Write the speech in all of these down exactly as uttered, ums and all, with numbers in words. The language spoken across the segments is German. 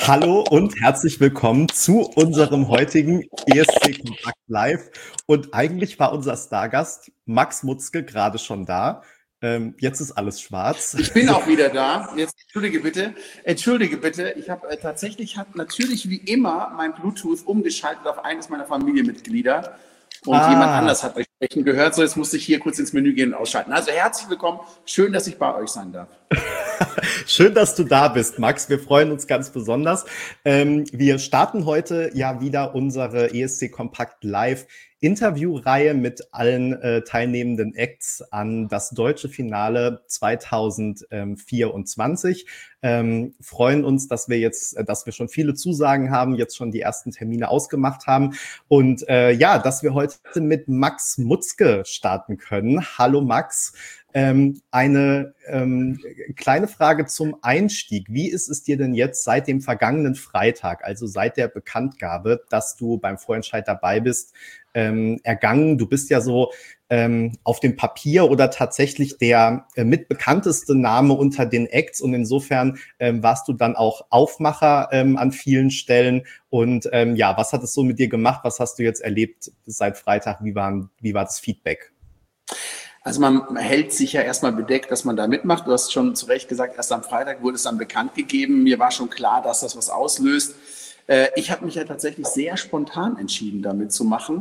Hallo und herzlich willkommen zu unserem heutigen E S C Kompakt Live. Und eigentlich war unser Stargast Max Mutzke gerade schon da. Ähm, jetzt ist alles schwarz. Ich bin auch wieder da. Jetzt entschuldige bitte. Entschuldige bitte. Ich habe äh, tatsächlich hat natürlich wie immer mein Bluetooth umgeschaltet auf eines meiner Familienmitglieder. Und ah. jemand anders hat euch sprechen gehört. So, jetzt musste ich hier kurz ins Menü gehen und ausschalten. Also herzlich willkommen. Schön, dass ich bei euch sein darf. Schön, dass du da bist, Max. Wir freuen uns ganz besonders. Ähm, wir starten heute ja wieder unsere E S C Kompakt Live Interviewreihe mit allen äh, teilnehmenden Acts an das deutsche Finale zwanzig vierundzwanzig. Ähm, freuen uns, dass wir jetzt, dass wir schon viele Zusagen haben, jetzt schon die ersten Termine ausgemacht haben und äh, ja, dass wir heute mit Max Mutzke starten können. Hallo Max. Ähm, eine ähm, kleine Frage zum Einstieg. Wie ist es dir denn jetzt seit dem vergangenen Freitag, also seit der Bekanntgabe, dass du beim Vorentscheid dabei bist, ähm, ergangen? Du bist ja so ähm, auf dem Papier oder tatsächlich der äh, mitbekannteste Name unter den Acts und insofern ähm, warst du dann auch Aufmacher ähm, an vielen Stellen. Und ähm, ja, was hat es so mit dir gemacht? Was hast du jetzt erlebt seit Freitag? Wie war, wie war das Feedback? Also man hält sich ja erstmal bedeckt, dass man da mitmacht. Du hast schon zu Recht gesagt, erst am Freitag wurde es dann bekannt gegeben. Mir war schon klar, dass das was auslöst. Ich habe mich ja tatsächlich sehr spontan entschieden, da mitzumachen.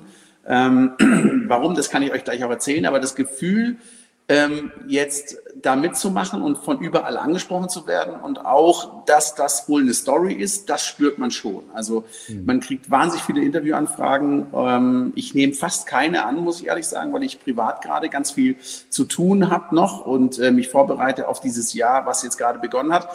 Warum, das kann ich euch gleich auch erzählen. Aber das Gefühl, jetzt da mitzumachen und von überall angesprochen zu werden und auch, dass das wohl eine Story ist, das spürt man schon. Also man kriegt wahnsinnig viele Interviewanfragen. Ich nehme fast keine an, muss ich ehrlich sagen, weil ich privat gerade ganz viel zu tun habe noch und mich vorbereite auf dieses Jahr, was jetzt gerade begonnen hat.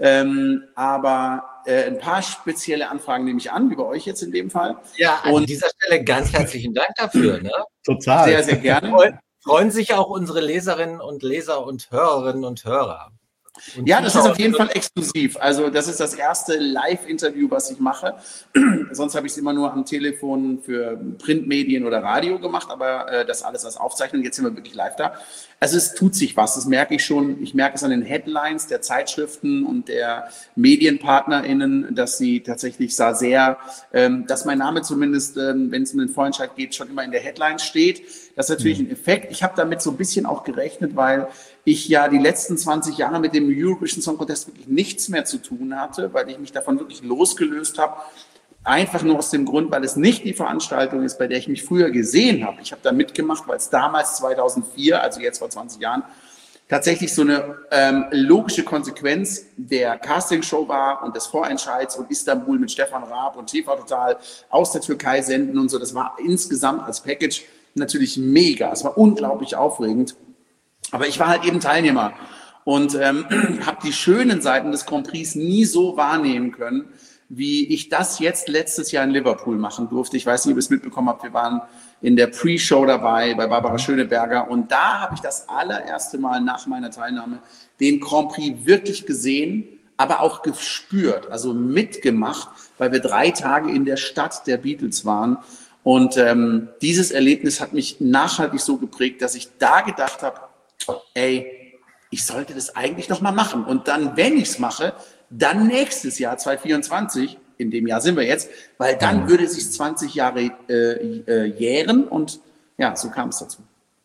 Aber ein paar spezielle Anfragen nehme ich an, wie bei euch jetzt in dem Fall. Ja, an und dieser Stelle ganz herzlichen Dank dafür. Ne? Total. Sehr, sehr gerne. Freuen sich auch unsere Leserinnen und Leser und Hörerinnen und Hörer. Und ja, das ist auf jeden Fall exklusiv. Also das ist das erste Live-Interview, was ich mache. Sonst habe ich es immer nur am Telefon für Printmedien oder Radio gemacht, aber äh, das alles als Aufzeichnung. Jetzt sind wir wirklich live da. Also es tut sich was, das merke ich schon. Ich merke es an den Headlines der Zeitschriften und der MedienpartnerInnen, dass sie tatsächlich sah sehr, ähm, dass mein Name zumindest, ähm, wenn es um den Vorentscheid geht, schon immer in der Headline steht. Das ist natürlich ein Effekt. Ich habe damit so ein bisschen auch gerechnet, weil ich ja die letzten zwanzig Jahre mit dem Eurovision Song Contest wirklich nichts mehr zu tun hatte, weil ich mich davon wirklich losgelöst habe. Einfach nur aus dem Grund, weil es nicht die Veranstaltung ist, bei der ich mich früher gesehen habe. Ich habe da mitgemacht, weil es damals zweitausendvier, also jetzt vor zwanzig Jahren, tatsächlich so eine ähm, logische Konsequenz der Castingshow war und des Vorentscheids und Istanbul mit Stefan Raab und T V Total aus der Türkei senden und so. Das war insgesamt als Package natürlich mega. Es war unglaublich aufregend. Aber ich war halt eben Teilnehmer und ähm, habe die schönen Seiten des Grand Prix nie so wahrnehmen können, wie ich das jetzt letztes Jahr in Liverpool machen durfte. Ich weiß nicht, ob ihr es mitbekommen habt, wir waren in der Pre-Show dabei bei Barbara Schöneberger und da habe ich das allererste Mal nach meiner Teilnahme den Grand Prix wirklich gesehen, aber auch gespürt, also mitgemacht, weil wir drei Tage in der Stadt der Beatles waren. Und ähm, dieses Erlebnis hat mich nachhaltig so geprägt, dass ich da gedacht habe, ey, ich sollte das eigentlich noch mal machen. Und dann, wenn ich es mache, dann nächstes Jahr, zwanzig vierundzwanzig, in dem Jahr sind wir jetzt, weil dann würde es sich zwanzig Jahre äh, äh, jähren. Und ja, so kam es dazu.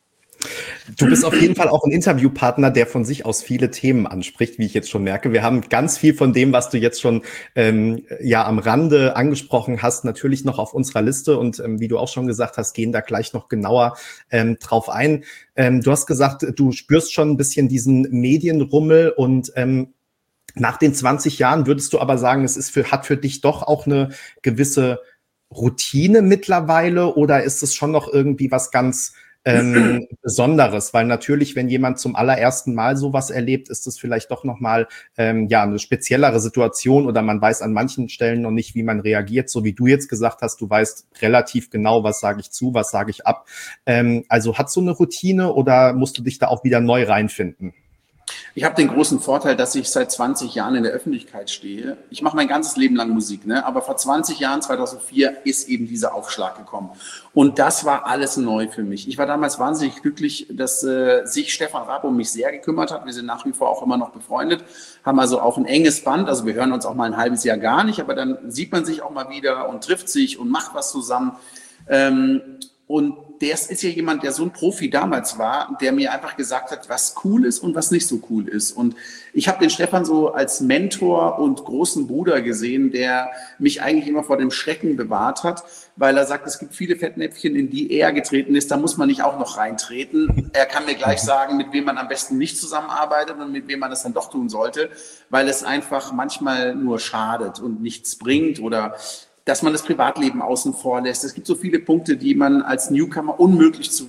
Du bist auf jeden Fall auch ein Interviewpartner, der von sich aus viele Themen anspricht, wie ich jetzt schon merke. Wir haben ganz viel von dem, was du jetzt schon ähm, ja am Rande angesprochen hast, natürlich noch auf unserer Liste und ähm, wie du auch schon gesagt hast, gehen da gleich noch genauer ähm, drauf ein. Ähm, du hast gesagt, du spürst schon ein bisschen diesen Medienrummel und ähm, nach den zwanzig Jahren würdest du aber sagen, es ist für, hat für dich doch auch eine gewisse Routine mittlerweile oder ist es schon noch irgendwie was ganz Ähm, Besonderes, weil natürlich, wenn jemand zum allerersten Mal sowas erlebt, ist es vielleicht doch nochmal ähm, ja, eine speziellere Situation oder man weiß an manchen Stellen noch nicht, wie man reagiert, so wie du jetzt gesagt hast, du weißt relativ genau, was sage ich zu, was sage ich ab. Ähm, also hat so eine Routine oder musst du dich da auch wieder neu reinfinden? Ich habe den großen Vorteil, dass ich seit zwanzig Jahren in der Öffentlichkeit stehe. Ich mache mein ganzes Leben lang Musik, ne? Aber vor zwanzig Jahren, zweitausendvier, ist eben dieser Aufschlag gekommen. Und das war alles neu für mich. Ich war damals wahnsinnig glücklich, dass äh, sich Stefan Raab um mich sehr gekümmert hat. Wir sind nach wie vor auch immer noch befreundet, haben also auch ein enges Band. Also wir hören uns auch mal ein halbes Jahr gar nicht, aber dann sieht man sich auch mal wieder und trifft sich und macht was zusammen. Ähm, und der ist ja jemand, der so ein Profi damals war, der mir einfach gesagt hat, was cool ist und was nicht so cool ist. Und ich habe den Stefan so als Mentor und großen Bruder gesehen, der mich eigentlich immer vor dem Schrecken bewahrt hat, weil er sagt, es gibt viele Fettnäpfchen, in die er getreten ist, da muss man nicht auch noch reintreten. Er kann mir gleich sagen, mit wem man am besten nicht zusammenarbeitet und mit wem man das dann doch tun sollte, weil es einfach manchmal nur schadet und nichts bringt oder dass man das Privatleben außen vor lässt. Es gibt so viele Punkte, die man als Newcomer unmöglich zu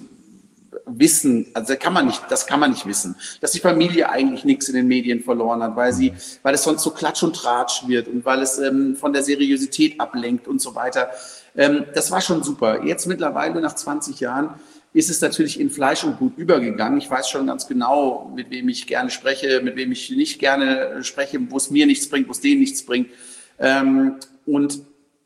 wissen, also kann man nicht, das kann man nicht wissen, dass die Familie eigentlich nichts in den Medien verloren hat, weil sie, weil es sonst so Klatsch und Tratsch wird und weil es ähm, von der Seriosität ablenkt und so weiter. Ähm, das war schon super. Jetzt mittlerweile nach zwanzig Jahren ist es natürlich in Fleisch und Blut übergegangen. Ich weiß schon ganz genau, mit wem ich gerne spreche, mit wem ich nicht gerne spreche, wo es mir nichts bringt, wo es denen nichts bringt. Ähm, und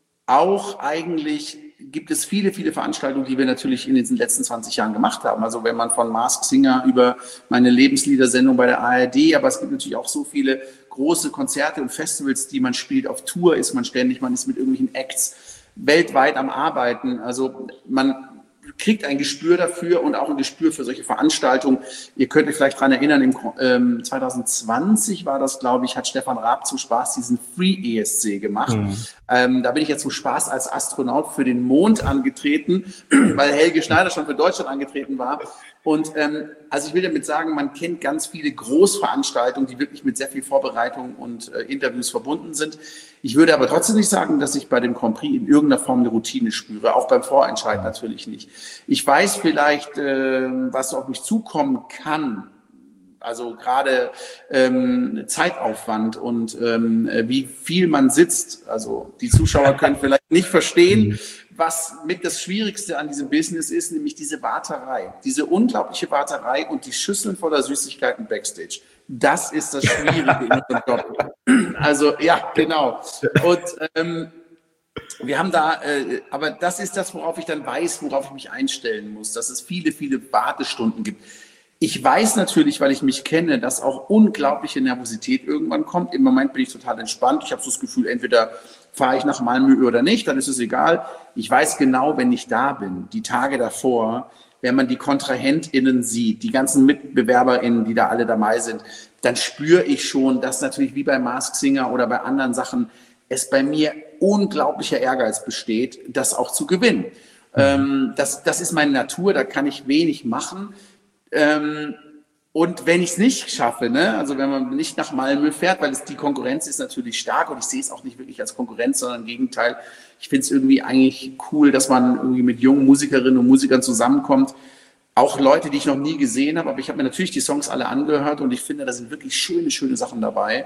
auch eigentlich gibt es viele, viele Veranstaltungen, die wir natürlich in den letzten zwanzig Jahren gemacht haben. Also wenn man von Masked Singer über meine Lebensliedersendung bei der A R D, aber es gibt natürlich auch so viele große Konzerte und Festivals, die man spielt. Auf Tour ist man ständig, man ist mit irgendwelchen Acts weltweit am Arbeiten. Also man kriegt ein Gespür dafür und auch ein Gespür für solche Veranstaltungen. Ihr könnt euch vielleicht daran erinnern, im ähm, zwanzig zwanzig war das, glaube ich, hat Stefan Raab zum Spaß diesen Free E S C gemacht. Mhm. Ähm, da bin ich jetzt zum Spaß als Astronaut für den Mond angetreten, weil Helge Schneider schon für Deutschland angetreten war. Und ähm, also ich will damit sagen, man kennt ganz viele Großveranstaltungen, die wirklich mit sehr viel Vorbereitung und äh, Interviews verbunden sind. Ich würde aber trotzdem nicht sagen, dass ich bei dem Grand Prix in irgendeiner Form eine Routine spüre, auch beim Vorentscheid natürlich nicht. Ich weiß vielleicht, äh, was auf mich zukommen kann, also gerade ähm, Zeitaufwand und ähm, wie viel man sitzt. Also die Zuschauer können vielleicht nicht verstehen, was mit das Schwierigste an diesem Business ist, nämlich diese Warterei, diese unglaubliche Warterei und die Schüsseln voller Süßigkeiten Backstage. Das ist das Schwierige in unserem Job. Also ja, genau. Und ähm, wir haben da, äh, aber das ist das, worauf ich dann weiß, worauf ich mich einstellen muss, dass es viele, viele Wartestunden gibt. Ich weiß natürlich, weil ich mich kenne, dass auch unglaubliche Nervosität irgendwann kommt. Im Moment bin ich total entspannt. Ich habe so das Gefühl, entweder fahre ich nach Malmö oder nicht, dann ist es egal. Ich weiß genau, wenn ich da bin, die Tage davor, wenn man die KontrahentInnen sieht, die ganzen MitbewerberInnen, die da alle dabei sind, dann spüre ich schon, dass natürlich wie bei Masked Singer oder bei anderen Sachen es bei mir unglaublicher Ehrgeiz besteht, das auch zu gewinnen. Mhm. Ähm, das, das ist meine Natur, da kann ich wenig machen. Ähm, und wenn ich es nicht schaffe, ne, also wenn man nicht nach Malmö fährt, weil es, die Konkurrenz ist natürlich stark und ich sehe es auch nicht wirklich als Konkurrenz, sondern im Gegenteil, ich finde es irgendwie eigentlich cool, dass man irgendwie mit jungen Musikerinnen und Musikern zusammenkommt. Auch Leute, die ich noch nie gesehen habe, aber ich habe mir natürlich die Songs alle angehört und ich finde, da sind wirklich schöne, schöne Sachen dabei.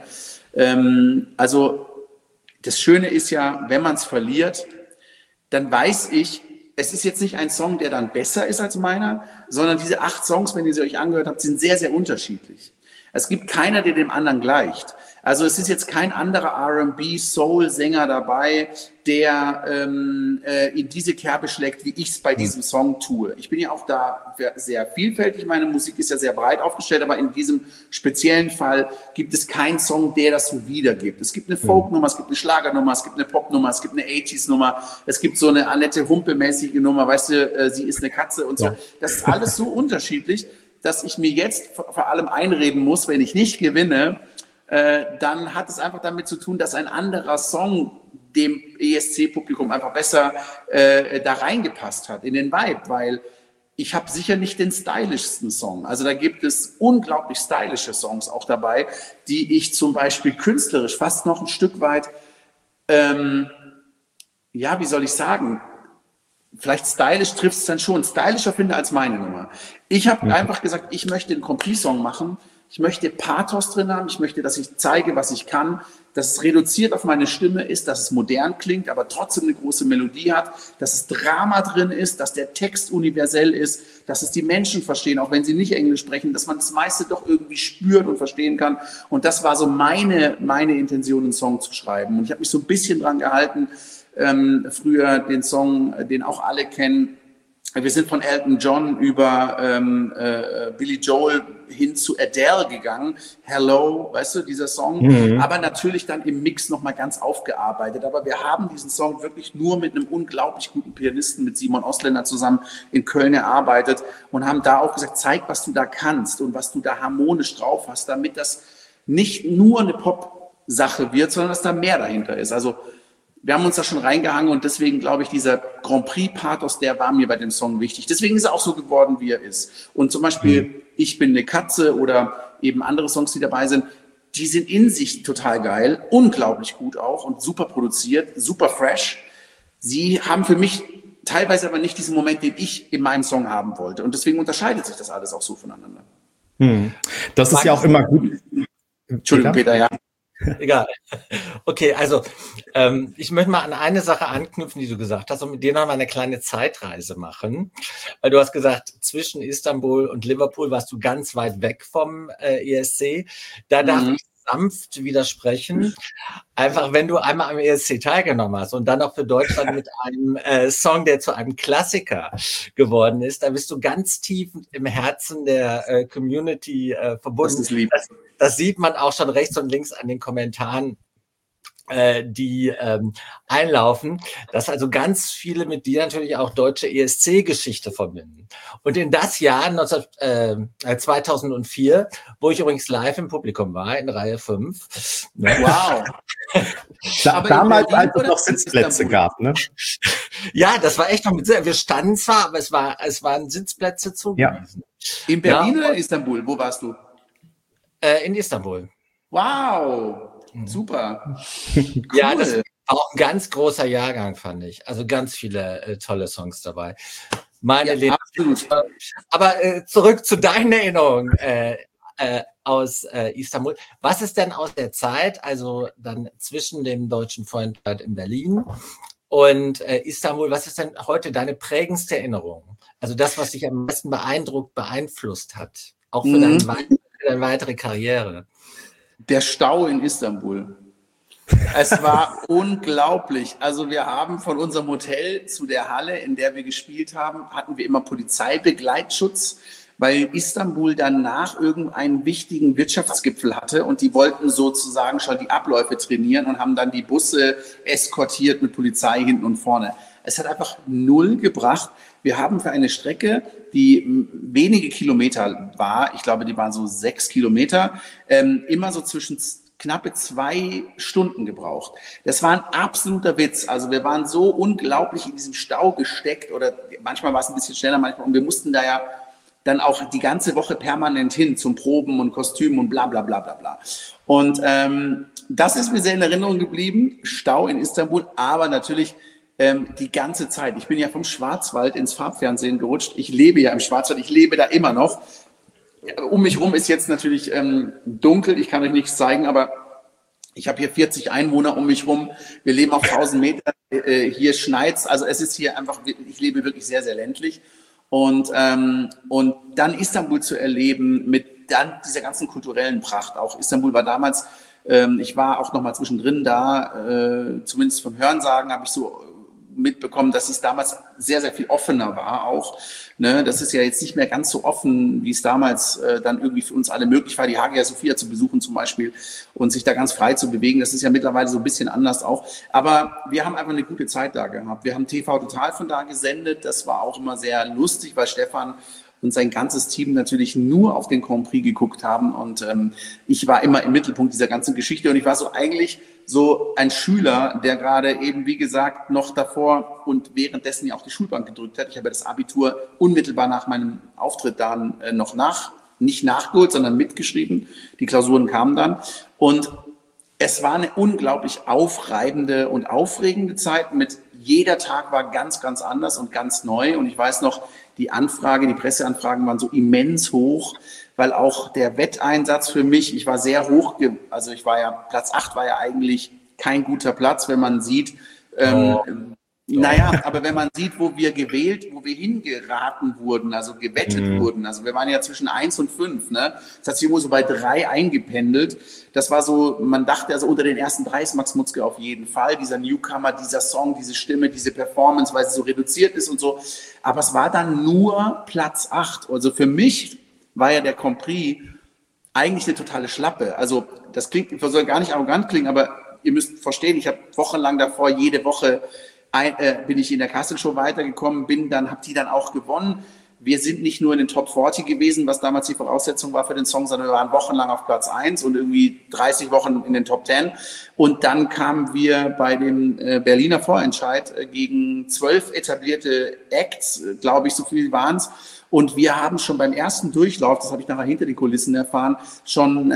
Ähm, also das Schöne ist ja, wenn man es verliert, dann weiß ich, es ist jetzt nicht ein Song, der dann besser ist als meiner, sondern diese acht Songs, wenn ihr sie euch angehört habt, sind sehr, sehr unterschiedlich. Es gibt keiner, der dem anderen gleicht. Also es ist jetzt kein anderer R and B-Soul-Sänger dabei, der ähm, äh, in diese Kerbe schlägt, wie ich es bei diesem Song tue. Ich bin ja auch da sehr vielfältig. Meine Musik ist ja sehr breit aufgestellt, aber in diesem speziellen Fall gibt es keinen Song, der das so wiedergibt. Es gibt eine Folk-Nummer, es gibt eine Schlagernummer, es gibt eine Pop-Nummer, es gibt eine achtziger-Nummer, es gibt so eine Annette Humpe-mäßige Nummer, weißt du, äh, sie ist eine Katze und so. Ja. Das ist alles so unterschiedlich, dass ich mir jetzt vor allem einreden muss, wenn ich nicht gewinne, äh, dann hat es einfach damit zu tun, dass ein anderer Song dem E S C-Publikum einfach besser äh, da reingepasst hat, in den Vibe, weil ich habe sicher nicht den stylischsten Song. Also da gibt es unglaublich stylische Songs auch dabei, die ich zum Beispiel künstlerisch fast noch ein Stück weit, ähm, ja, wie soll ich sagen, vielleicht stylisch trifft es dann schon, stylischer finde als meine Nummer. Ich habe mhm. einfach gesagt, ich möchte einen Grand Prix-Song machen, Ich möchte Pathos drin haben, ich möchte, dass ich zeige, was ich kann, dass es reduziert auf meine Stimme ist, dass es modern klingt, aber trotzdem eine große Melodie hat, dass es Drama drin ist, dass der Text universell ist, dass es die Menschen verstehen, auch wenn sie nicht Englisch sprechen, dass man das meiste doch irgendwie spürt und verstehen kann. Und das war so meine, meine Intention, einen Song zu schreiben. Und ich habe mich so ein bisschen dran gehalten, ähm, früher den Song, den auch alle kennen. Wir sind von Elton John über ähm, äh, Billy Joel hin zu Adele gegangen. Hello, weißt du, dieser Song. Mhm. Aber natürlich dann im Mix nochmal ganz aufgearbeitet. Aber wir haben diesen Song wirklich nur mit einem unglaublich guten Pianisten, mit Simon Osländer zusammen in Köln erarbeitet und haben da auch gesagt, zeig, was du da kannst und was du da harmonisch drauf hast, damit das nicht nur eine Pop-Sache wird, sondern dass da mehr dahinter ist. Also wir haben uns da schon reingehangen und deswegen glaube ich, dieser Grand Prix-Pathos, der war mir bei dem Song wichtig. Deswegen ist er auch so geworden, wie er ist. Und zum Beispiel mhm. Ich bin eine Katze oder eben andere Songs, die dabei sind, die sind in sich total geil, unglaublich gut auch und super produziert, super fresh. Sie haben für mich teilweise aber nicht diesen Moment, den ich in meinem Song haben wollte. Und deswegen unterscheidet sich das alles auch so voneinander. Mhm. Das ist ja auch immer gut. Entschuldigung, Peter, ja. Egal. Okay, also ähm, ich möchte mal an eine Sache anknüpfen, die du gesagt hast, und mit dir noch mal eine kleine Zeitreise machen. Weil du hast gesagt, zwischen Istanbul und Liverpool warst du ganz weit weg vom äh, E S C. Da darf mhm. ich sanft widersprechen. Einfach, wenn du einmal am E S C teilgenommen hast und dann auch für Deutschland mit einem äh, Song, der zu einem Klassiker geworden ist, da bist du ganz tief im Herzen der äh, Community äh, verbunden. Das ist lieb. Das, das sieht man auch schon rechts und links an den Kommentaren, äh, die ähm, einlaufen, dass also ganz viele mit dir natürlich auch deutsche E S C-Geschichte verbinden. Und in das Jahr neunzehn, äh, zweitausendvier, wo ich übrigens live im Publikum war, in Reihe fünf. Ne? Wow! Da, damals, als es noch Sitzplätze gab, ne? Ja, das war echt noch mit, wir standen zwar, aber es war, es waren Sitzplätze zugewiesen. Ja. In Berlin ja. oder in Istanbul? Wo warst du? Äh, in Istanbul. Wow! Super. Cool. Ja, das war auch ein ganz großer Jahrgang, fand ich. Also ganz viele äh, tolle Songs dabei. Meine ja, absolut. Aber äh, zurück zu deinen Erinnerungen äh, äh, aus äh, Istanbul. Was ist denn aus der Zeit, also dann zwischen dem deutschen Freundland in Berlin und äh, Istanbul, was ist denn heute deine prägendste Erinnerung? Also das, was dich am meisten beeindruckt, beeinflusst hat, auch für, mhm. deine, für deine weitere Karriere? Der Stau in Istanbul. Es war unglaublich. Also wir haben von unserem Hotel zu der Halle, in der wir gespielt haben, hatten wir immer Polizeibegleitschutz, weil Istanbul danach irgendeinen wichtigen Wirtschaftsgipfel hatte und die wollten sozusagen schon die Abläufe trainieren und haben dann die Busse eskortiert mit Polizei hinten und vorne. Es hat einfach null gebracht. Wir haben für eine Strecke, die wenige Kilometer war, ich glaube, die waren so sechs Kilometer, ähm, immer so zwischen knappe zwei Stunden gebraucht. Das war ein absoluter Witz. Also wir waren so unglaublich in diesem Stau gesteckt oder manchmal war es ein bisschen schneller, manchmal, und wir mussten da ja dann auch die ganze Woche permanent hin zum Proben und Kostümen und bla bla bla bla bla. Und ähm, das ist mir sehr in Erinnerung geblieben, Stau in Istanbul, aber natürlich ähm, die ganze Zeit. Ich bin ja vom Schwarzwald ins Farbfernsehen gerutscht. Ich lebe ja im Schwarzwald, ich lebe da immer noch. Um mich rum ist jetzt natürlich ähm, dunkel, ich kann euch nichts zeigen, aber ich habe hier vierzig Einwohner um mich rum. Wir leben auf tausend Meter, äh, hier schneit's. Also es ist hier einfach, ich lebe wirklich sehr, sehr ländlich. Und, ähm, und dann Istanbul zu erleben mit dann dieser ganzen kulturellen Pracht. Auch Istanbul war damals, ähm, ich war auch noch mal zwischendrin da, äh, zumindest vom Hörensagen habe ich so mitbekommen, dass es damals sehr, sehr viel offener war auch. Ne? Das ist ja jetzt nicht mehr ganz so offen, wie es damals äh, dann irgendwie für uns alle möglich war, die Hagia Sophia zu besuchen zum Beispiel und sich da ganz frei zu bewegen. Das ist ja mittlerweile so ein bisschen anders auch. Aber wir haben einfach eine gute Zeit da gehabt. Wir haben T V Total von da gesendet. Das war auch immer sehr lustig, weil Stefan und sein ganzes Team natürlich nur auf den Grand Prix geguckt haben. Und ähm, ich war immer im Mittelpunkt dieser ganzen Geschichte. Und ich war so eigentlich so ein Schüler, der gerade eben, wie gesagt, noch davor und währenddessen ja auch die Schulbank gedrückt hat. Ich habe das Abitur unmittelbar nach meinem Auftritt dann äh, noch nach, nicht nachgeholt, sondern mitgeschrieben. Die Klausuren kamen dann. Und es war eine unglaublich aufreibende und aufregende Zeit. Mit jeder Tag war ganz, ganz anders und ganz neu. Und ich weiß noch, die Anfrage, die Presseanfragen waren so immens hoch. weil auch der Wetteinsatz für mich, ich war sehr hoch, also ich war ja, Platz acht war ja eigentlich kein guter Platz, wenn man sieht, ähm, oh. Naja, aber wenn man sieht, wo wir gewählt, wo wir hingeraten wurden, also gewettet mhm. wurden, also wir waren ja zwischen eins und fünf, ne? Das hat sich irgendwo so bei drei eingependelt. Das war so, man dachte also unter den ersten drei ist Max Mutzke auf jeden Fall, dieser Newcomer, dieser Song, diese Stimme, diese Performance, weil sie so reduziert ist und so. Aber es war dann nur Platz acht. Also für mich war ja der Grand Prix eigentlich eine totale Schlappe. Also das klingt, soll gar nicht arrogant klingen, aber ihr müsst verstehen, ich habe wochenlang davor jede Woche Ein, äh, bin ich in der Castle-Show weitergekommen, bin dann, habe die dann auch gewonnen. Wir sind nicht nur in den Top vierzig gewesen, was damals die Voraussetzung war für den Song, sondern wir waren wochenlang auf Platz eins und irgendwie dreißig Wochen in den Top zehn. Und dann kamen wir bei dem äh, Berliner Vorentscheid äh, gegen zwölf etablierte Acts, äh, glaube ich, so viel waren es. Und wir haben schon beim ersten Durchlauf, das habe ich nachher hinter den Kulissen erfahren, schon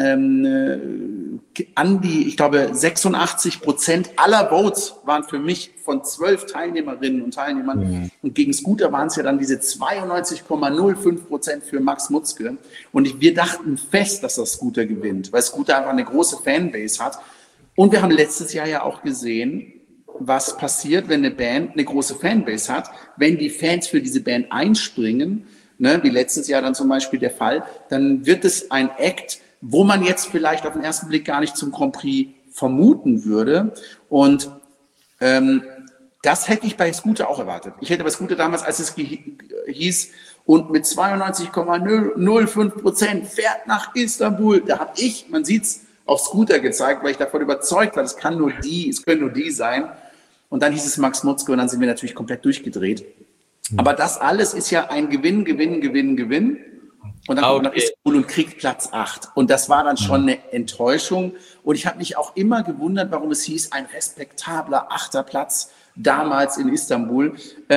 ähm, äh, an die, ich glaube, sechsundachtzig Prozent aller Votes waren für mich von zwölf Teilnehmerinnen und Teilnehmern. Mhm. Und gegen Scooter waren es ja dann diese zweiundneunzig Komma null fünf Prozent für Max Mutzke. Und ich, wir dachten fest, dass das Scooter gewinnt, weil Scooter einfach eine große Fanbase hat. Und wir haben letztes Jahr ja auch gesehen, was passiert, wenn eine Band eine große Fanbase hat, wenn die Fans für diese Band einspringen, ne, wie letztes Jahr dann zum Beispiel der Fall, dann wird es ein Act, wo man jetzt vielleicht auf den ersten Blick gar nicht zum Grand Prix vermuten würde. Und ähm, das hätte ich bei Scooter auch erwartet. Ich hätte bei Scooter damals, als es hieß, und mit zweiundneunzig Komma null fünf Prozent fährt nach Istanbul, da habe ich, man sieht's, auf Scooter gezeigt, weil ich davon überzeugt war, es kann nur die, es können nur die sein. Und dann hieß es Max Mutzke und dann sind wir natürlich komplett durchgedreht. Mhm. Aber das alles ist ja ein Gewinn, Gewinn, Gewinn, Gewinn. Und dann kommt man nach Istanbul und kriegt Platz acht. Und das war dann schon eine Enttäuschung. Und ich habe mich auch immer gewundert, warum es hieß, ein respektabler achter Platz damals in Istanbul.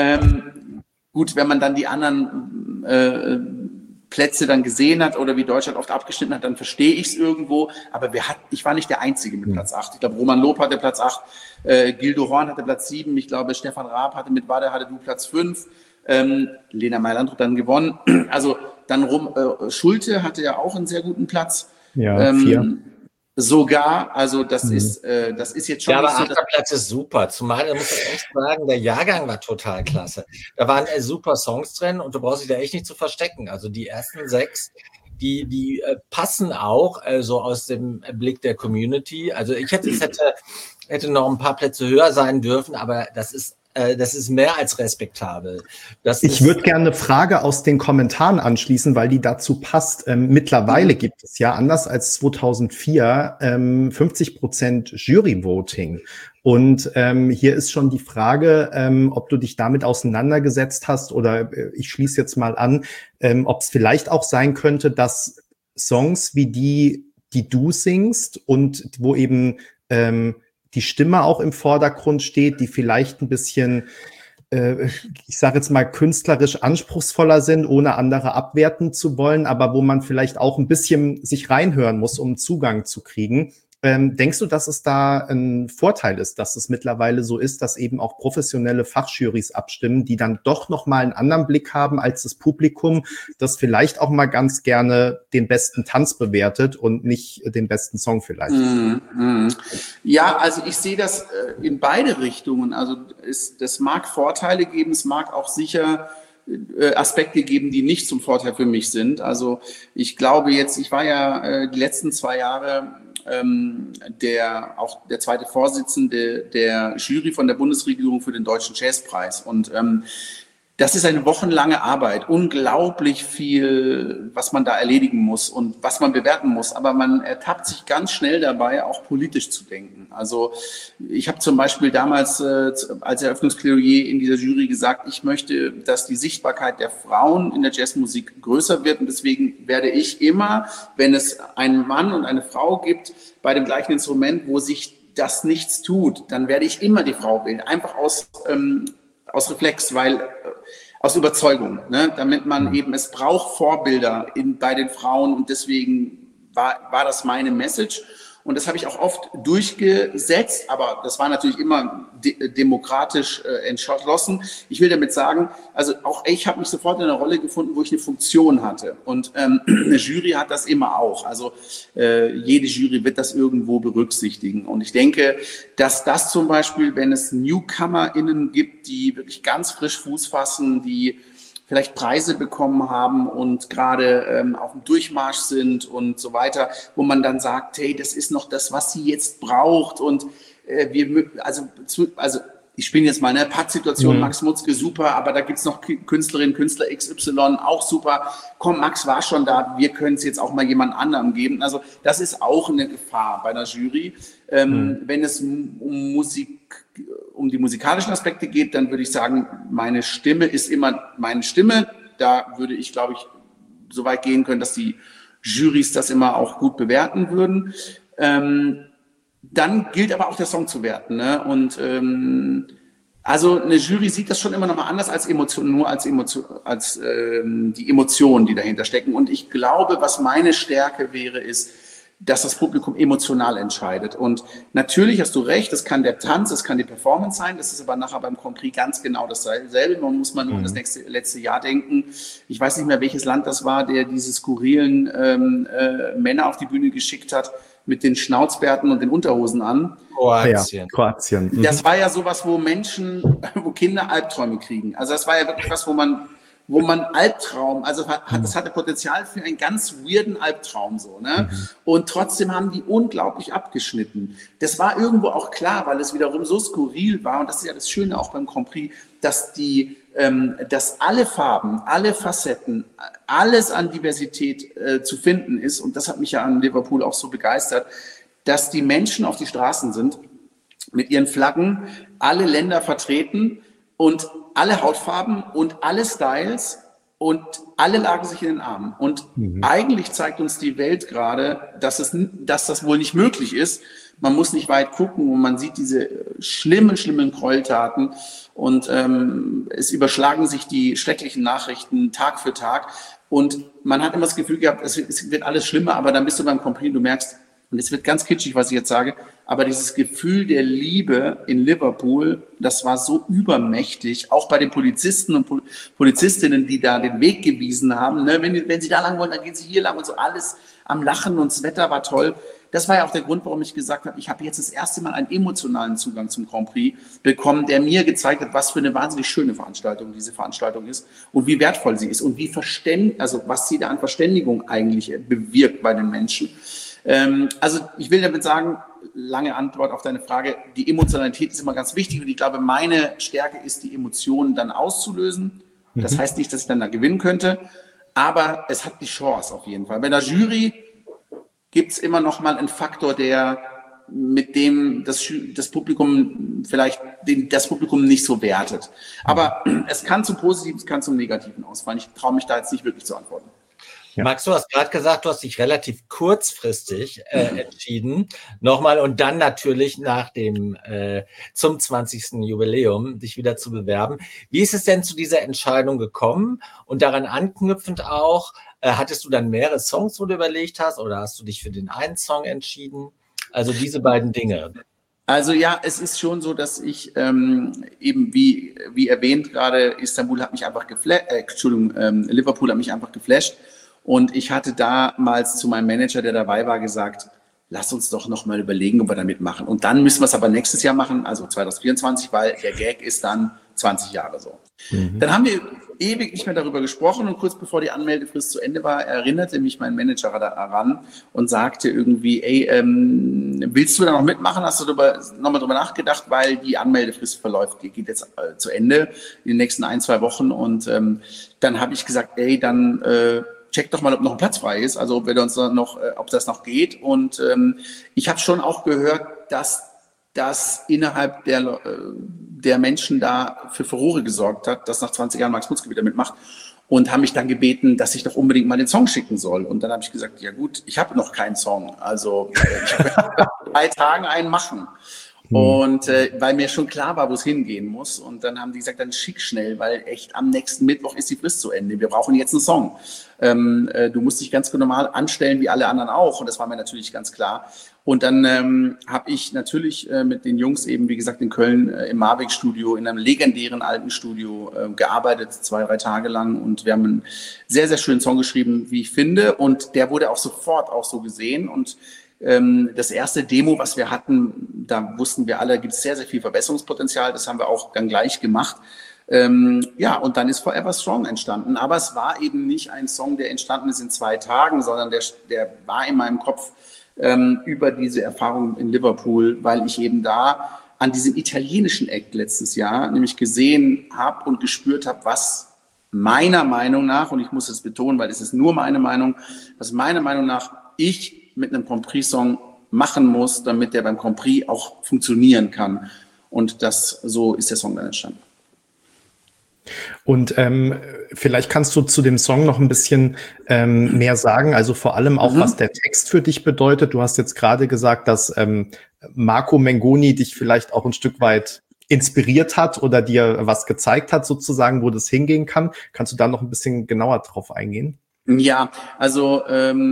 Ähm, gut, wenn man dann die anderen äh, Plätze dann gesehen hat oder wie Deutschland oft abgeschnitten hat, dann verstehe ich es irgendwo. Aber wir hat, ich war nicht der Einzige mit Platz acht. Ich glaube, Roman Lob hatte Platz acht, äh, Gildo Horn hatte Platz sieben. Ich glaube, Stefan Raab hatte mit Wade hatte du Platz fünf. Ähm, Lena Meyer-Landrut dann gewonnen. Also dann rum, äh, Schulte hatte ja auch einen sehr guten Platz. Ja, ähm, vier. Sogar, also das mhm. ist, äh, das ist jetzt schon. Ja, aber so, achter Platz ist super. Zumal, da muss ich echt sagen, der Jahrgang war total klasse. Da waren äh, super Songs drin und du brauchst dich da echt nicht zu verstecken. Also die ersten sechs, die, die äh, passen auch äh, so aus dem Blick der Community. Also ich hätte, es hätte, hätte noch ein paar Plätze höher sein dürfen, aber das ist Das ist mehr als respektabel. Das ich würde gerne eine Frage aus den Kommentaren anschließen, weil die dazu passt. Ähm, mittlerweile gibt es ja, anders als zweitausendvier, ähm, fünfzig Prozent Jury-Voting. Und ähm, hier ist schon die Frage, ähm, ob du dich damit auseinandergesetzt hast oder äh, ich schließe jetzt mal an, ähm, ob es vielleicht auch sein könnte, dass Songs wie die, die du singst und wo eben ähm, die Stimme auch im Vordergrund steht, die vielleicht ein bisschen, äh, ich sage jetzt mal, künstlerisch anspruchsvoller sind, ohne andere abwerten zu wollen, aber wo man vielleicht auch ein bisschen sich reinhören muss, um Zugang zu kriegen. Ähm, denkst du, dass es da ein Vorteil ist, dass es mittlerweile so ist, dass eben auch professionelle Fachjurys abstimmen, die dann doch noch mal einen anderen Blick haben als das Publikum, das vielleicht auch mal ganz gerne den besten Tanz bewertet und nicht den besten Song vielleicht? Mm, mm. Ja, also ich sehe das in beide Richtungen. Also es, das mag Vorteile geben, es mag auch sicher Aspekte geben, die nicht zum Vorteil für mich sind. Also ich glaube jetzt, ich war ja äh, die letzten zwei Jahre ähm, der auch der zweite Vorsitzende der Jury von der Bundesregierung für den Deutschen Jazzpreis. Und ähm, das ist eine wochenlange Arbeit, unglaublich viel, was man da erledigen muss und was man bewerten muss. Aber man ertappt sich ganz schnell dabei, auch politisch zu denken. Also ich habe zum Beispiel damals äh, als Eröffnungsplädoyer in dieser Jury gesagt, ich möchte, dass die Sichtbarkeit der Frauen in der Jazzmusik größer wird. Und deswegen werde ich immer, wenn es einen Mann und eine Frau gibt, bei dem gleichen Instrument, wo sich das nichts tut, dann werde ich immer die Frau wählen. Einfach aus... Ähm, aus Reflex, weil aus Überzeugung, ne? Damit man eben, es braucht Vorbilder in, bei den Frauen und deswegen war, war das meine Message. Und das habe ich auch oft durchgesetzt, aber das war natürlich immer de- demokratisch äh, entschlossen. Ich will damit sagen, also auch ich habe mich sofort in einer Rolle gefunden, wo ich eine Funktion hatte. Und ähm, eine Jury hat das immer auch. Also äh, jede Jury wird das irgendwo berücksichtigen. Und ich denke, dass das zum Beispiel, wenn es NewcomerInnen gibt, die wirklich ganz frisch Fuß fassen, die vielleicht Preise bekommen haben und gerade ähm, auf dem Durchmarsch sind und so weiter, wo man dann sagt, hey, das ist noch das, was sie jetzt braucht und äh, wir, also, also ich spiele jetzt mal eine Pattsituation, mhm. Max Mutzke, super, aber da gibt's noch Künstlerinnen, Künstler X Y, auch super. Komm, Max war schon da, wir können es jetzt auch mal jemand anderem geben. Also das ist auch eine Gefahr bei einer Jury. Ähm, mhm. Wenn es um Musik, um die musikalischen Aspekte geht, dann würde ich sagen, meine Stimme ist immer meine Stimme. Da würde ich, glaube ich, so weit gehen können, dass die Jurys das immer auch gut bewerten würden. Ähm, Dann gilt aber auch der Song zu werten. Ne? Und ähm, also eine Jury sieht das schon immer noch mal anders als Emotion, nur als Emotion, als ähm, die Emotionen, die dahinter stecken. Und ich glaube, was meine Stärke wäre, ist, dass das Publikum emotional entscheidet. Und natürlich hast du recht, das kann der Tanz, das kann die Performance sein, das ist aber nachher beim Grand Prix ganz genau dasselbe. Man muss mal nur mhm. an das nächste, letzte Jahr denken. Ich weiß nicht mehr, welches Land das war, der diese skurrilen ähm, äh, Männer auf die Bühne geschickt hat, mit den Schnauzbärten und den Unterhosen an. Kroatien. Ja, Kroatien. Mhm. Das war ja sowas, wo Menschen, wo Kinder Albträume kriegen. Also das war ja wirklich was, wo man, wo man Albtraum, also hat, das hatte Potenzial für einen ganz weirden Albtraum so, ne? Mhm. Und trotzdem haben die unglaublich abgeschnitten. Das war irgendwo auch klar, weil es wiederum so skurril war und das ist ja das Schöne auch beim Grand Prix, dass die, ähm, dass alle Farben, alle Facetten, alles an Diversität äh, zu finden ist und das hat mich ja an Liverpool auch so begeistert, dass die Menschen auf die Straßen sind mit ihren Flaggen, alle Länder vertreten und alle Hautfarben und alle Styles und alle lagen sich in den Armen. Und mhm. eigentlich zeigt uns die Welt gerade, dass es, dass das wohl nicht möglich ist. Man muss nicht weit gucken und man sieht diese schlimmen, schlimmen Gräueltaten und ähm, es überschlagen sich die schrecklichen Nachrichten Tag für Tag und man hat immer das Gefühl gehabt, es wird, es wird alles schlimmer, aber dann bist du beim Grand Prix und du merkst, und es wird ganz kitschig, was ich jetzt sage, aber dieses Gefühl der Liebe in Liverpool, das war so übermächtig, auch bei den Polizisten und Pol- Polizistinnen, die da den Weg gewiesen haben. Ne? Wenn, wenn sie da lang wollen, dann gehen sie hier lang und so, alles am Lachen und das Wetter war toll. Das war ja auch der Grund, warum ich gesagt habe, ich habe jetzt das erste Mal einen emotionalen Zugang zum Grand Prix bekommen, der mir gezeigt hat, was für eine wahnsinnig schöne Veranstaltung diese Veranstaltung ist und wie wertvoll sie ist und wie verständ, also was sie da an Verständigung eigentlich bewirkt bei den Menschen. Ähm, also ich will damit sagen, lange Antwort auf deine Frage, die Emotionalität ist immer ganz wichtig und ich glaube, meine Stärke ist, die Emotionen dann auszulösen. Das mhm. heißt nicht, dass ich dann da gewinnen könnte, aber es hat die Chance auf jeden Fall. Bei der Jury gibt es immer noch mal einen Faktor, der mit dem das, das Publikum vielleicht den, das Publikum nicht so wertet. Aber es kann zum Positiven, es kann zum Negativen ausfallen. Ich traue mich da jetzt nicht wirklich zu antworten. Ja. Max, du hast gerade gesagt, du hast dich relativ kurzfristig äh, entschieden, nochmal und dann natürlich nach dem äh, zum zwanzigsten Jubiläum dich wieder zu bewerben. Wie ist es denn zu dieser Entscheidung gekommen? Und daran anknüpfend auch, äh, hattest du dann mehrere Songs, wo du überlegt hast, oder hast du dich für den einen Song entschieden? Also diese beiden Dinge. Also ja, es ist schon so, dass ich ähm, eben wie wie erwähnt gerade, Istanbul hat mich einfach geflasht, äh, Entschuldigung, ähm, Liverpool hat mich einfach geflasht. Und ich hatte damals zu meinem Manager, der dabei war, gesagt, lass uns doch noch mal überlegen, ob wir da mitmachen. Und dann müssen wir es aber nächstes Jahr machen, also zwanzig vierundzwanzig, weil der Gag ist dann zwanzig Jahre so. Mhm. Dann haben wir ewig nicht mehr darüber gesprochen und kurz bevor die Anmeldefrist zu Ende war, erinnerte mich mein Manager daran und sagte irgendwie, ey, ähm, willst du da noch mitmachen? Hast du darüber, nochmal drüber nachgedacht, weil die Anmeldefrist verläuft, die geht jetzt äh, zu Ende in den nächsten ein, zwei Wochen. Und ähm, dann habe ich gesagt, ey, dann äh, check doch mal, ob noch ein Platz frei ist, also ob wir uns noch, äh, ob das noch geht. Und ähm, ich habe schon auch gehört, dass das innerhalb der, äh, der Menschen da für Furore gesorgt hat, dass nach zwanzig Jahren Max Mutzke wieder mitmacht und haben mich dann gebeten, dass ich doch unbedingt mal den Song schicken soll. Und dann habe ich gesagt, ja gut, ich habe noch keinen Song, also äh, ich werde in drei Tagen einen machen. Und äh, weil mir schon klar war, wo es hingehen muss. Und dann haben die gesagt, dann schick schnell, weil echt am nächsten Mittwoch ist die Frist zu Ende. Wir brauchen jetzt einen Song. Ähm, äh, du musst dich ganz normal anstellen, wie alle anderen auch. Und das war mir natürlich ganz klar. Und dann ähm, habe ich natürlich äh, mit den Jungs eben, wie gesagt, in Köln äh, im Marwijk-Studio, in einem legendären alten Studio äh, gearbeitet, zwei, drei Tage lang. Und wir haben einen sehr, sehr schönen Song geschrieben, wie ich finde. Und der wurde auch sofort auch so gesehen. Und das erste Demo, was wir hatten, da wussten wir alle, gibt es sehr, sehr viel Verbesserungspotenzial. Das haben wir auch dann gleich gemacht. Ähm, ja, und dann ist Forever Strong entstanden. Aber es war eben nicht ein Song, der entstanden ist in zwei Tagen, sondern der, der war in meinem Kopf ähm, über diese Erfahrung in Liverpool, weil ich eben da an diesem italienischen Act letztes Jahr nämlich gesehen habe und gespürt habe, was meiner Meinung nach, und ich muss es betonen, weil es ist nur meine Meinung, was meiner Meinung nach ich mit einem Grand Prix-Song machen muss, damit der beim Grand Prix auch funktionieren kann. Und das, so ist der Song dann entstanden. Und ähm, vielleicht kannst du zu dem Song noch ein bisschen ähm, mehr sagen, also vor allem auch, mhm. was der Text für dich bedeutet. Du hast jetzt gerade gesagt, dass ähm, Marco Mengoni dich vielleicht auch ein Stück weit inspiriert hat oder dir was gezeigt hat, sozusagen, wo das hingehen kann. Kannst du da noch ein bisschen genauer drauf eingehen? Ja, also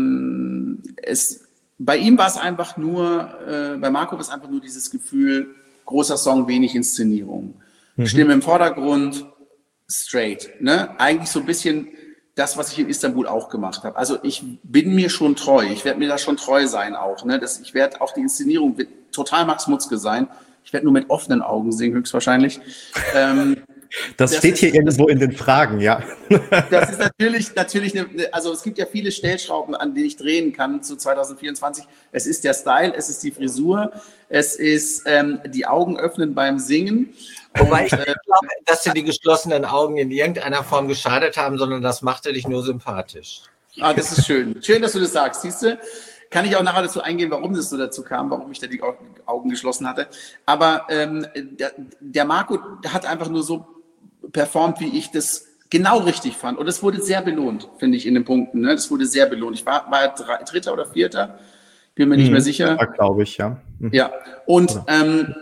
ähm, es, bei ihm war es einfach nur, äh, bei Marco war es einfach nur dieses Gefühl, großer Song, wenig Inszenierung. Mhm. Stimme im Vordergrund, straight. Ne? Eigentlich so ein bisschen das, was ich in Istanbul auch gemacht habe. Also ich bin mir schon treu, ich werde mir da schon treu sein auch. Ne? Das, ich werde auch die Inszenierung wird total Max Mutzke sein. Ich werde nur mit offenen Augen singen, höchstwahrscheinlich. ähm, Das, das steht hier ist, irgendwo das, in den Fragen, ja. Das ist natürlich, natürlich eine, also es gibt ja viele Stellschrauben, an denen ich drehen kann zu zwanzig vierundzwanzig. Es ist der Style, es ist die Frisur, es ist ähm, die Augen öffnen beim Singen. Wobei ich nicht glaube, dass dir die geschlossenen Augen in irgendeiner Form geschadet haben, sondern das machte dich nur sympathisch. Ah, das ist schön. Schön, dass du das sagst, siehst du? Kann ich auch nachher dazu eingehen, warum das so dazu kam, warum ich da die Augen geschlossen hatte. Aber ähm, der, der Marco hat einfach nur so performt, wie ich das genau richtig fand. Und es wurde sehr belohnt, finde ich, in den Punkten. Ne? Das wurde sehr belohnt. Ich war, war drei, Dritter oder Vierter, bin mir nicht hm, mehr sicher. Glaube ich, ja. Hm. Ja, und ähm,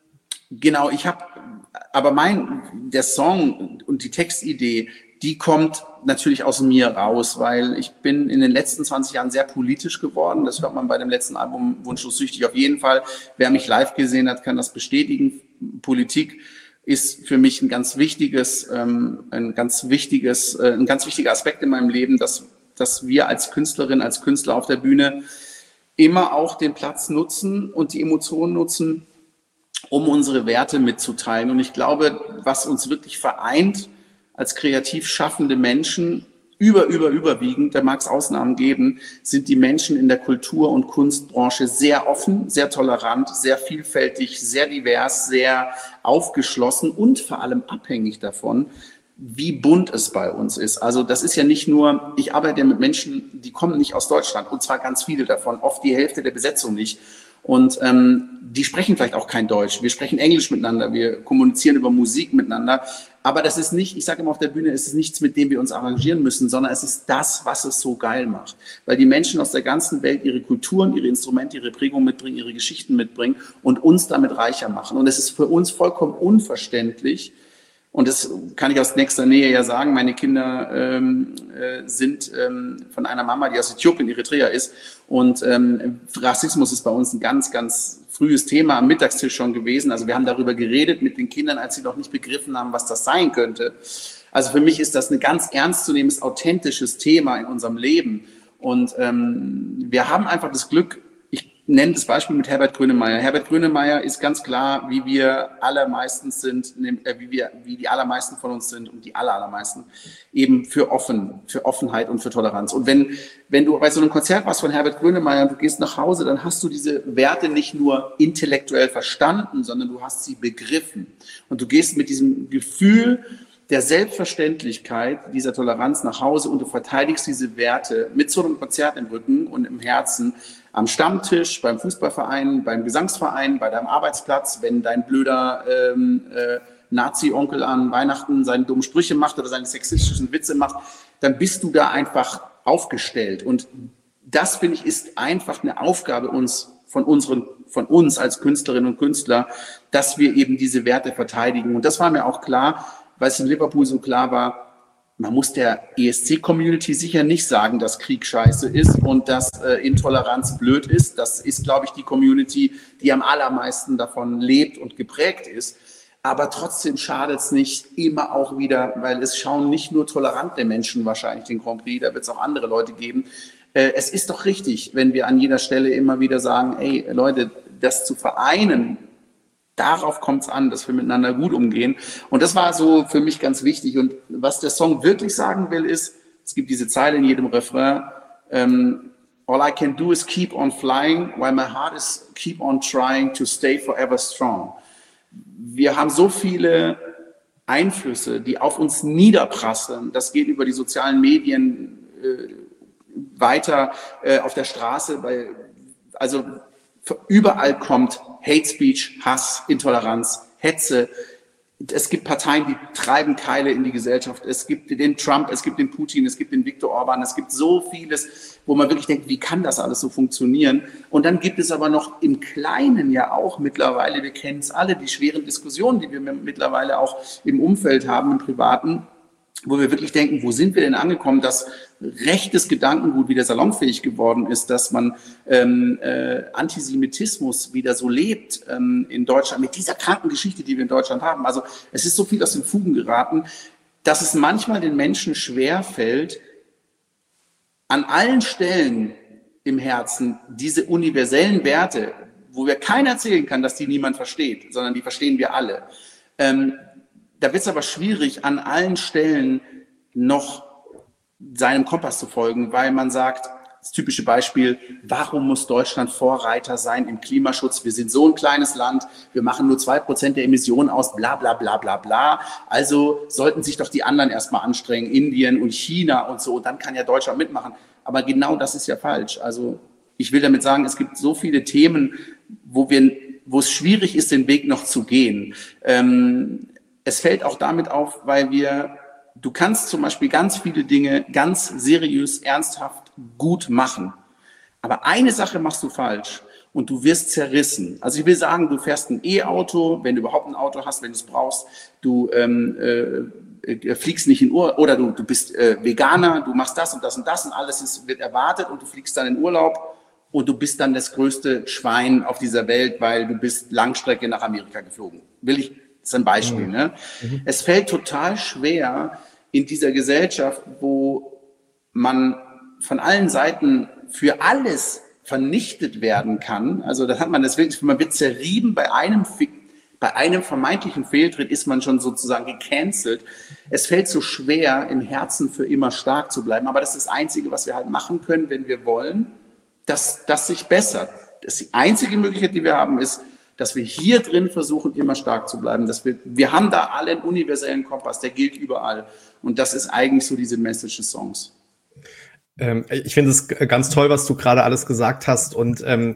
genau, ich habe, aber mein, der Song und die Textidee, die kommt natürlich aus mir raus, weil ich bin in den letzten zwanzig Jahren sehr politisch geworden. Das hört man bei dem letzten Album Wunschlos süchtig auf jeden Fall. Wer mich live gesehen hat, kann das bestätigen. Politik ist für mich ein ganz wichtiges, ähm, ein ganz wichtiges, äh, ein ganz wichtiger Aspekt in meinem Leben, dass, dass wir als Künstlerin, als Künstler auf der Bühne immer auch den Platz nutzen und die Emotionen nutzen, um unsere Werte mitzuteilen. Und ich glaube, was uns wirklich vereint als kreativ schaffende Menschen, über, über, überwiegend, da mag es Ausnahmen geben, sind die Menschen in der Kultur- und Kunstbranche sehr offen, sehr tolerant, sehr vielfältig, sehr divers, sehr aufgeschlossen und vor allem abhängig davon, wie bunt es bei uns ist. Also das ist ja nicht nur, ich arbeite ja mit Menschen, die kommen nicht aus Deutschland, und zwar ganz viele davon, oft die Hälfte der Besetzung nicht. Und ähm, die sprechen vielleicht auch kein Deutsch. Wir sprechen Englisch miteinander, wir kommunizieren über Musik miteinander. Aber das ist nicht, ich sage immer auf der Bühne, es ist nichts, mit dem wir uns arrangieren müssen, sondern es ist das, was es so geil macht. Weil die Menschen aus der ganzen Welt ihre Kulturen, ihre Instrumente, ihre Prägung mitbringen, ihre Geschichten mitbringen und uns damit reicher machen. Und es ist für uns vollkommen unverständlich, und das kann ich aus nächster Nähe ja sagen, meine Kinder ähm, äh, sind ähm, von einer Mama, die aus Äthiopien, Eritrea ist. Und ähm, Rassismus ist bei uns ein ganz, ganz frühes Thema am Mittagstisch schon gewesen. Also wir haben darüber geredet mit den Kindern, als sie noch nicht begriffen haben, was das sein könnte. Also für mich ist das ein ganz ernstzunehmendes, authentisches Thema in unserem Leben. Und ähm, wir haben einfach das Glück, nenne das Beispiel mit Herbert Grönemeyer. Herbert Grönemeyer ist ganz klar, wie wir allermeistens sind, äh, wie wir, wie die allermeisten von uns sind und die aller, allermeisten eben für offen, für Offenheit und für Toleranz. Und wenn, wenn du bei so einem Konzert warst von Herbert Grönemeyer und du gehst nach Hause, dann hast du diese Werte nicht nur intellektuell verstanden, sondern du hast sie begriffen. Und du gehst mit diesem Gefühl der Selbstverständlichkeit dieser Toleranz nach Hause und du verteidigst diese Werte mit so einem Konzert im Rücken und im Herzen, am Stammtisch, beim Fußballverein, beim Gesangsverein, bei deinem Arbeitsplatz, wenn dein blöder ähm, äh, Nazi-Onkel an Weihnachten seine dummen Sprüche macht oder seine sexistischen Witze macht, dann bist du da einfach aufgestellt. Und das, finde ich, ist einfach eine Aufgabe uns von unseren, von uns als Künstlerinnen und Künstler, dass wir eben diese Werte verteidigen. Und das war mir auch klar, weil es in Liverpool so klar war, man muss der E S C-Community sicher nicht sagen, dass Krieg scheiße ist und dass äh, Intoleranz blöd ist. Das ist, glaube ich, die Community, die am allermeisten davon lebt und geprägt ist. Aber trotzdem schadet es nicht immer auch wieder, weil es schauen nicht nur tolerante Menschen wahrscheinlich den Grand Prix, da wird es auch andere Leute geben. Äh, es ist doch richtig, wenn wir an jeder Stelle immer wieder sagen, ey Leute, das zu vereinen, darauf kommt es an, dass wir miteinander gut umgehen. Und das war so für mich ganz wichtig. Und was der Song wirklich sagen will, ist, es gibt diese Zeile in jedem Refrain, ähm, all I can do is keep on flying, while my heart is keep on trying to stay forever strong. Wir haben so viele Einflüsse, die auf uns niederprasseln. Das geht über die sozialen Medien äh, weiter äh, auf der Straße. Bei, also überall kommt Hate Speech, Hass, Intoleranz, Hetze. Es gibt Parteien, die treiben Keile in die Gesellschaft. Es gibt den Trump, es gibt den Putin, es gibt den Viktor Orban. Es gibt so vieles, wo man wirklich denkt, wie kann das alles so funktionieren? Und dann gibt es aber noch im Kleinen ja auch mittlerweile, wir kennen es alle, die schweren Diskussionen, die wir mittlerweile auch im Umfeld haben, im Privaten, wo wir wirklich denken, wo sind wir denn angekommen, dass rechtes Gedankengut wieder salonfähig geworden ist, dass man ähm, äh, Antisemitismus wieder so lebt ähm, in Deutschland, mit dieser kranken Geschichte, die wir in Deutschland haben. Also es ist so viel aus den Fugen geraten, dass es manchmal den Menschen schwer fällt, an allen Stellen im Herzen diese universellen Werte, wo wir keiner erzählen kann, dass die niemand versteht, sondern die verstehen wir alle. Ähm, Da wird es aber schwierig, an allen Stellen noch seinem Kompass zu folgen, weil man sagt, das typische Beispiel, warum muss Deutschland Vorreiter sein im Klimaschutz? Wir sind so ein kleines Land, wir machen nur zwei Prozent der Emissionen aus, bla bla bla bla bla. Also sollten sich doch die anderen erstmal anstrengen, Indien und China und so, dann kann ja Deutschland mitmachen. Aber genau das ist ja falsch. Also ich will damit sagen, es gibt so viele Themen, wo wir, wo es schwierig ist, den Weg noch zu gehen. Ähm, Es fällt auch damit auf, weil wir, du kannst zum Beispiel ganz viele Dinge ganz seriös, ernsthaft, gut machen. Aber eine Sache machst du falsch und du wirst zerrissen. Also ich will sagen, du fährst ein E-Auto, wenn du überhaupt ein Auto hast, wenn du es brauchst, du ähm, äh, fliegst nicht in Urlaub oder du, du bist äh, Veganer, du machst das und das und das und alles ist, wird erwartet und du fliegst dann in Urlaub und du bist dann das größte Schwein auf dieser Welt, weil du bist Langstrecke nach Amerika geflogen. Will ich Das ist ein Beispiel. Ne? Mhm. Es fällt total schwer in dieser Gesellschaft, wo man von allen Seiten für alles vernichtet werden kann. Also da hat man das wirklich, man wird zerrieben bei einem, bei einem vermeintlichen Fehltritt ist man schon sozusagen gecancelt. Es fällt so schwer, im Herzen für immer stark zu bleiben. Aber das ist das Einzige, was wir halt machen können, wenn wir wollen, dass das sich bessert. Das ist die einzige Möglichkeit, die wir haben, ist, dass wir hier drin versuchen, immer stark zu bleiben. Dass wir, wir haben da alle einen universellen Kompass, der gilt überall. Und das ist eigentlich so diese Message des Songs. Ähm, ich finde es ganz toll, was du gerade alles gesagt hast. Und ähm,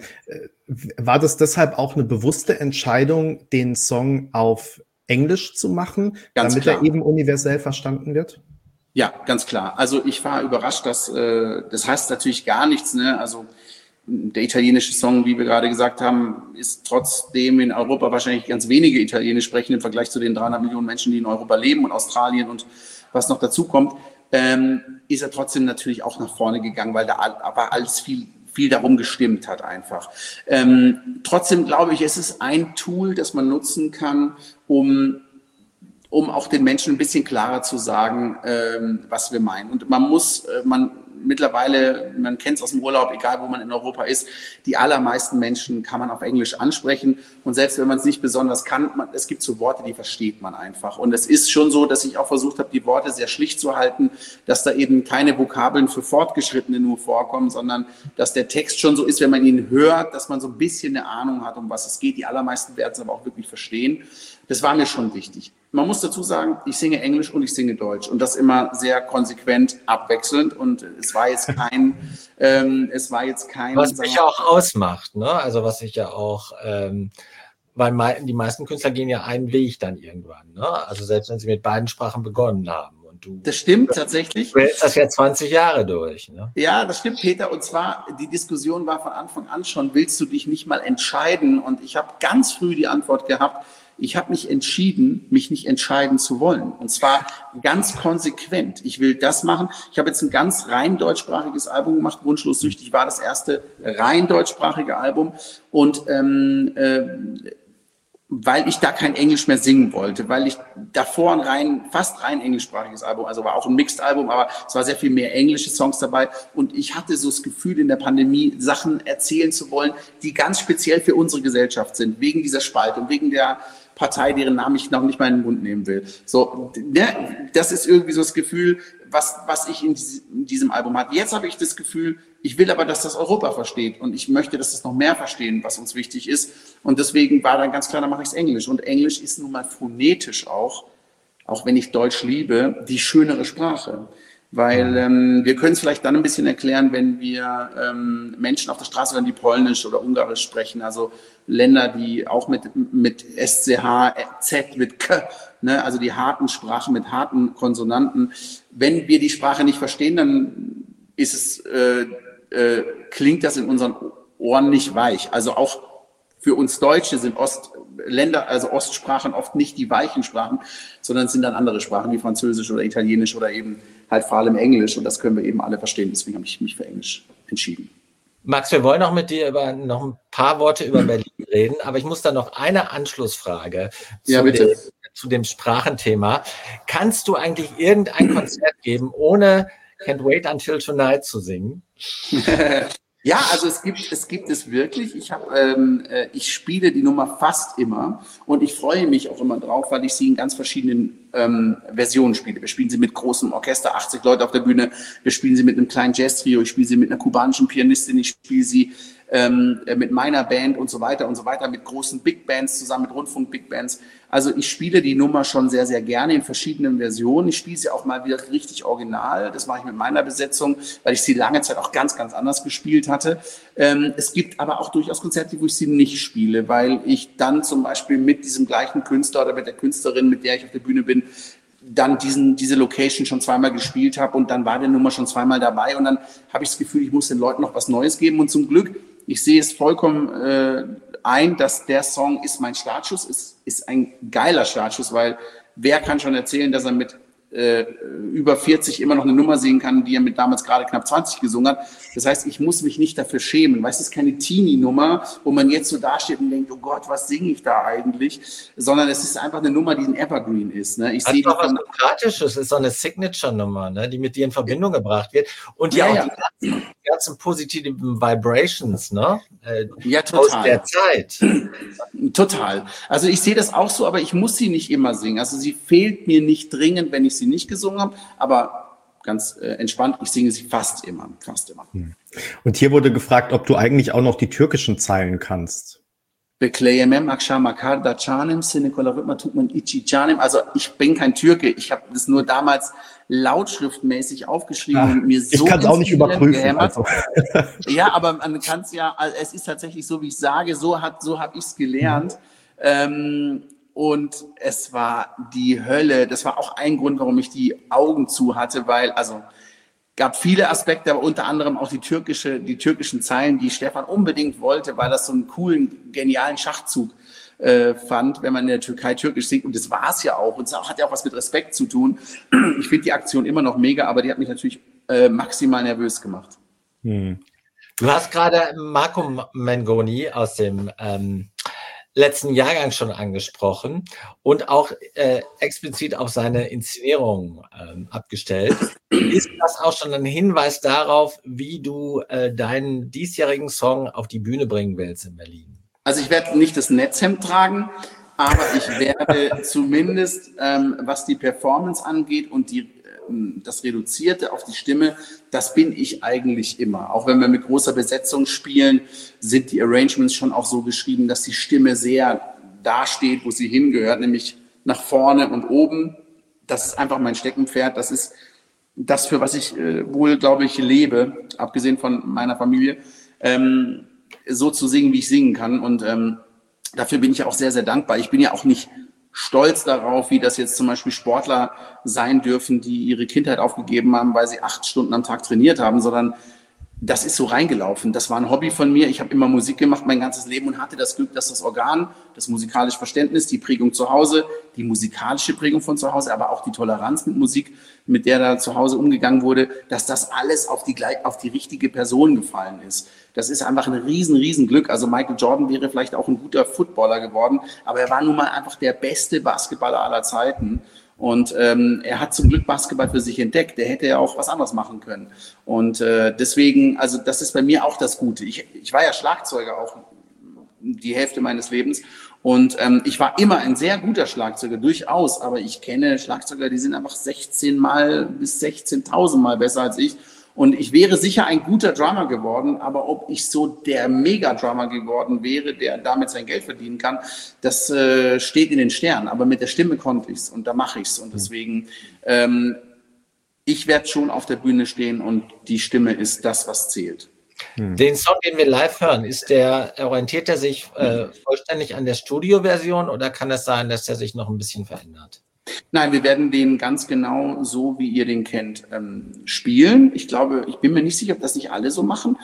war das deshalb auch eine bewusste Entscheidung, den Song auf Englisch zu machen, ganz damit klar. er eben universell verstanden wird? Ja, ganz klar. Also ich war überrascht, dass äh, das heißt natürlich gar nichts, ne? Also der italienische Song, wie wir gerade gesagt haben, ist trotzdem in Europa wahrscheinlich ganz wenige Italienisch sprechen im Vergleich zu den dreihundert Millionen Menschen, die in Europa leben und Australien und was noch dazu kommt, ähm, ist er trotzdem natürlich auch nach vorne gegangen, weil da aber alles viel, viel darum gestimmt hat einfach. Ähm, trotzdem glaube ich, es ist ein Tool, das man nutzen kann, um um auch den Menschen ein bisschen klarer zu sagen, ähm, was wir meinen. Und man muss, äh, man mittlerweile, man kennt es aus dem Urlaub, egal wo man in Europa ist, die allermeisten Menschen kann man auf Englisch ansprechen. Und selbst wenn man es nicht besonders kann, man, es gibt so Worte, die versteht man einfach. Und es ist schon so, dass ich auch versucht habe, die Worte sehr schlicht zu halten, dass da eben keine Vokabeln für Fortgeschrittene nur vorkommen, sondern dass der Text schon so ist, wenn man ihn hört, dass man so ein bisschen eine Ahnung hat, um was es geht. Die allermeisten werden es aber auch wirklich verstehen. Das war mir schon wichtig. Man muss dazu sagen, ich singe Englisch und ich singe Deutsch und das immer sehr konsequent abwechselnd und es war jetzt kein, ähm, es war jetzt kein... Was mich ja auch ausmacht, ne? Also was ich ja auch, ähm, weil mei- die meisten Künstler gehen ja einen Weg dann irgendwann, ne? Also selbst wenn sie mit beiden Sprachen begonnen haben. Und Und du, das stimmt tatsächlich. Du hältst das ja zwanzig Jahre durch. Ne? Ja, das stimmt, Peter. Und zwar, die Diskussion war von Anfang an schon, willst du dich nicht mal entscheiden? Und ich habe ganz früh die Antwort gehabt, ich habe mich entschieden, mich nicht entscheiden zu wollen. Und zwar ganz konsequent. Ich will das machen. Ich habe jetzt ein ganz rein deutschsprachiges Album gemacht. Wunschlos süchtig war das erste rein deutschsprachige Album. Und ähm, äh, weil ich da kein Englisch mehr singen wollte, weil ich davor ein rein, fast rein englischsprachiges Album, also war auch ein Mixed-Album, aber es war sehr viel mehr englische Songs dabei und ich hatte so das Gefühl in der Pandemie, Sachen erzählen zu wollen, die ganz speziell für unsere Gesellschaft sind, wegen dieser Spaltung, wegen der Partei, deren Namen ich noch nicht mal in den Mund nehmen will. So, ne, das ist irgendwie so das Gefühl, was, was ich in, diese, in diesem Album hatte. Jetzt habe ich das Gefühl, ich will aber, dass das Europa versteht und ich möchte, dass das noch mehr verstehen, was uns wichtig ist. Und deswegen war dann ganz klar, dann mache ich es Englisch. Und Englisch ist nun mal phonetisch auch, auch wenn ich Deutsch liebe, die schönere Sprache. Weil ähm, wir können es vielleicht dann ein bisschen erklären, wenn wir ähm, Menschen auf der Straße hören, die Polnisch oder Ungarisch sprechen, also Länder, die auch mit, mit S C H, Z, mit K, ne, also die harten Sprachen mit harten Konsonanten. Wenn wir die Sprache nicht verstehen, dann ist es, äh, äh, klingt das in unseren Ohren nicht weich. Also auch für uns Deutsche sind Ostländer, also Ostsprachen oft nicht die weichen Sprachen, sondern es sind dann andere Sprachen wie Französisch oder Italienisch oder eben halt vor allem Englisch und das können wir eben alle verstehen. Deswegen habe ich mich für Englisch entschieden. Max, wir wollen auch mit dir über noch ein paar Worte über Berlin reden, aber ich muss da noch eine Anschlussfrage zu, ja, bitte. dem, zu dem Sprachenthema. Kannst du eigentlich irgendein Konzert geben, ohne Can't Wait Until Tonight zu singen? Ja, also es gibt es gibt es wirklich. Ich habe ähm, äh, ich spiele die Nummer fast immer und ich freue mich auch immer drauf, weil ich sie in ganz verschiedenen ähm, Versionen spiele. Wir spielen sie mit großem Orchester, achtzig Leute auf der Bühne. Wir spielen sie mit einem kleinen Jazz-Trio. Ich spiele sie mit einer kubanischen Pianistin. Ich spiele sie ähm, mit meiner Band und so weiter und so weiter, mit großen Big Bands zusammen, mit Rundfunk-Big Bands. Also ich spiele die Nummer schon sehr, sehr gerne in verschiedenen Versionen. Ich spiele sie auch mal wieder richtig original. Das mache ich mit meiner Besetzung, weil ich sie lange Zeit auch ganz, ganz anders gespielt hatte. Ähm, es gibt aber auch durchaus Konzerte, wo ich sie nicht spiele, weil ich dann zum Beispiel mit diesem gleichen Künstler oder mit der Künstlerin, mit der ich auf der Bühne bin, dann diesen, diese Location schon zweimal gespielt habe und dann war die Nummer schon zweimal dabei und dann habe ich das Gefühl, ich muss den Leuten noch was Neues geben und zum Glück, ich sehe es vollkommen äh, ein, dass der Song ist mein Startschuss, ist, ist ein geiler Startschuss, weil wer kann schon erzählen, dass er mit äh, über vierzig immer noch eine Nummer singen kann, die er mit damals gerade knapp zwanzig gesungen hat. Das heißt, ich muss mich nicht dafür schämen. Weißt du, es ist keine Teenie-Nummer, wo man jetzt so dasteht und denkt, oh Gott, was singe ich da eigentlich? Sondern es ist einfach eine Nummer, die ein Evergreen ist. Ne? Ich das sehe ist doch was von Sympathisches, ist so eine Signature-Nummer, ne? Die mit dir in Verbindung gebracht wird. Und die Ja, auch ja. die ganzen, die ganzen positiven Vibrations, ne? Äh, Ja, aus total. der Zeit. Total. Also ich sehe das auch so, aber ich muss sie nicht immer singen. Also sie fehlt mir nicht dringend, wenn ich sie nicht gesungen habe, aber ganz äh, entspannt, ich singe sie fast immer, fast immer. Und hier wurde gefragt, ob du eigentlich auch noch die türkischen Zeilen kannst. Bekleyemem akşam akarda canım seni kolarıma tutman içi canım. Also ich bin kein Türke, ich habe das nur damals lautschriftmäßig aufgeschrieben Ach, und mir so ich kann es auch nicht überprüfen. gehämmert. Also. Ja, aber man kann es ja, also es ist tatsächlich so, wie ich sage, so hat, so habe ich es gelernt. Mhm. Ähm, und es war die Hölle. Das war auch ein Grund, warum ich die Augen zu hatte, weil, also gab viele Aspekte, aber unter anderem auch die türkische, die türkischen Zeilen, die Stefan unbedingt wollte, weil das so einen coolen, genialen Schachzug äh, fand, wenn man in der Türkei türkisch singt. Und das war es ja auch. Und es hat ja auch was mit Respekt zu tun. Ich finde die Aktion immer noch mega, aber die hat mich natürlich äh, maximal nervös gemacht. Hm. Du hast gerade Marco Mengoni aus dem ähm, letzten Jahrgang schon angesprochen und auch äh, explizit auf seine Inszenierung ähm, abgestellt. Ist das auch schon ein Hinweis darauf, wie du äh, deinen diesjährigen Song auf die Bühne bringen willst in Berlin? Also ich werde nicht das Netzhemd tragen, aber ich werde zumindest, ähm, was die Performance angeht und die, ähm, das Reduzierte auf die Stimme, das bin ich eigentlich immer. Auch wenn wir mit großer Besetzung spielen, sind die Arrangements schon auch so geschrieben, dass die Stimme sehr dasteht, wo sie hingehört, nämlich nach vorne und oben. Das ist einfach mein Steckenpferd. Das ist das, für was ich äh, wohl, glaube ich, lebe, abgesehen von meiner Familie, ähm, so zu singen, wie ich singen kann. Und ähm, dafür bin ich auch sehr, sehr dankbar. Ich bin ja auch nicht stolz darauf, wie das jetzt zum Beispiel Sportler sein dürfen, die ihre Kindheit aufgegeben haben, weil sie acht Stunden am Tag trainiert haben, sondern das ist so reingelaufen. Das war ein Hobby von mir. Ich habe immer Musik gemacht mein ganzes Leben und hatte das Glück, dass das Organ, das musikalische Verständnis, die Prägung zu Hause, die musikalische Prägung von zu Hause, aber auch die Toleranz mit Musik, mit der da zu Hause umgegangen wurde, dass das alles auf die, auf die richtige Person gefallen ist. Das ist einfach ein riesen, riesen Glück. Also Michael Jordan wäre vielleicht auch ein guter Footballer geworden, aber er war nun mal einfach der beste Basketballer aller Zeiten. Und ähm, er hat zum Glück Basketball für sich entdeckt. Er hätte ja auch was anderes machen können. Und äh, deswegen, also das ist bei mir auch das Gute. Ich, ich war ja Schlagzeuger auch die Hälfte meines Lebens. Und ähm, ich war immer ein sehr guter Schlagzeuger, durchaus. Aber ich kenne Schlagzeuger, die sind einfach sechzehn Mal bis sechzehntausend Mal besser als ich. Und ich wäre sicher ein guter Drummer geworden, aber ob ich so der Mega-Drummer geworden wäre, der damit sein Geld verdienen kann, das äh, steht in den Sternen. Aber mit der Stimme konnte ich's und da mache ich's. Und deswegen, ähm, ich werde schon auf der Bühne stehen und die Stimme ist das, was zählt. Den Song, den wir live hören, ist der, orientiert er sich äh, vollständig an der Studioversion oder kann es sein, dass er sich noch ein bisschen verändert? Nein, wir werden den ganz genau so, wie ihr den kennt, ähm, spielen. Ich glaube, ich bin mir nicht sicher, ob das nicht alle so machen.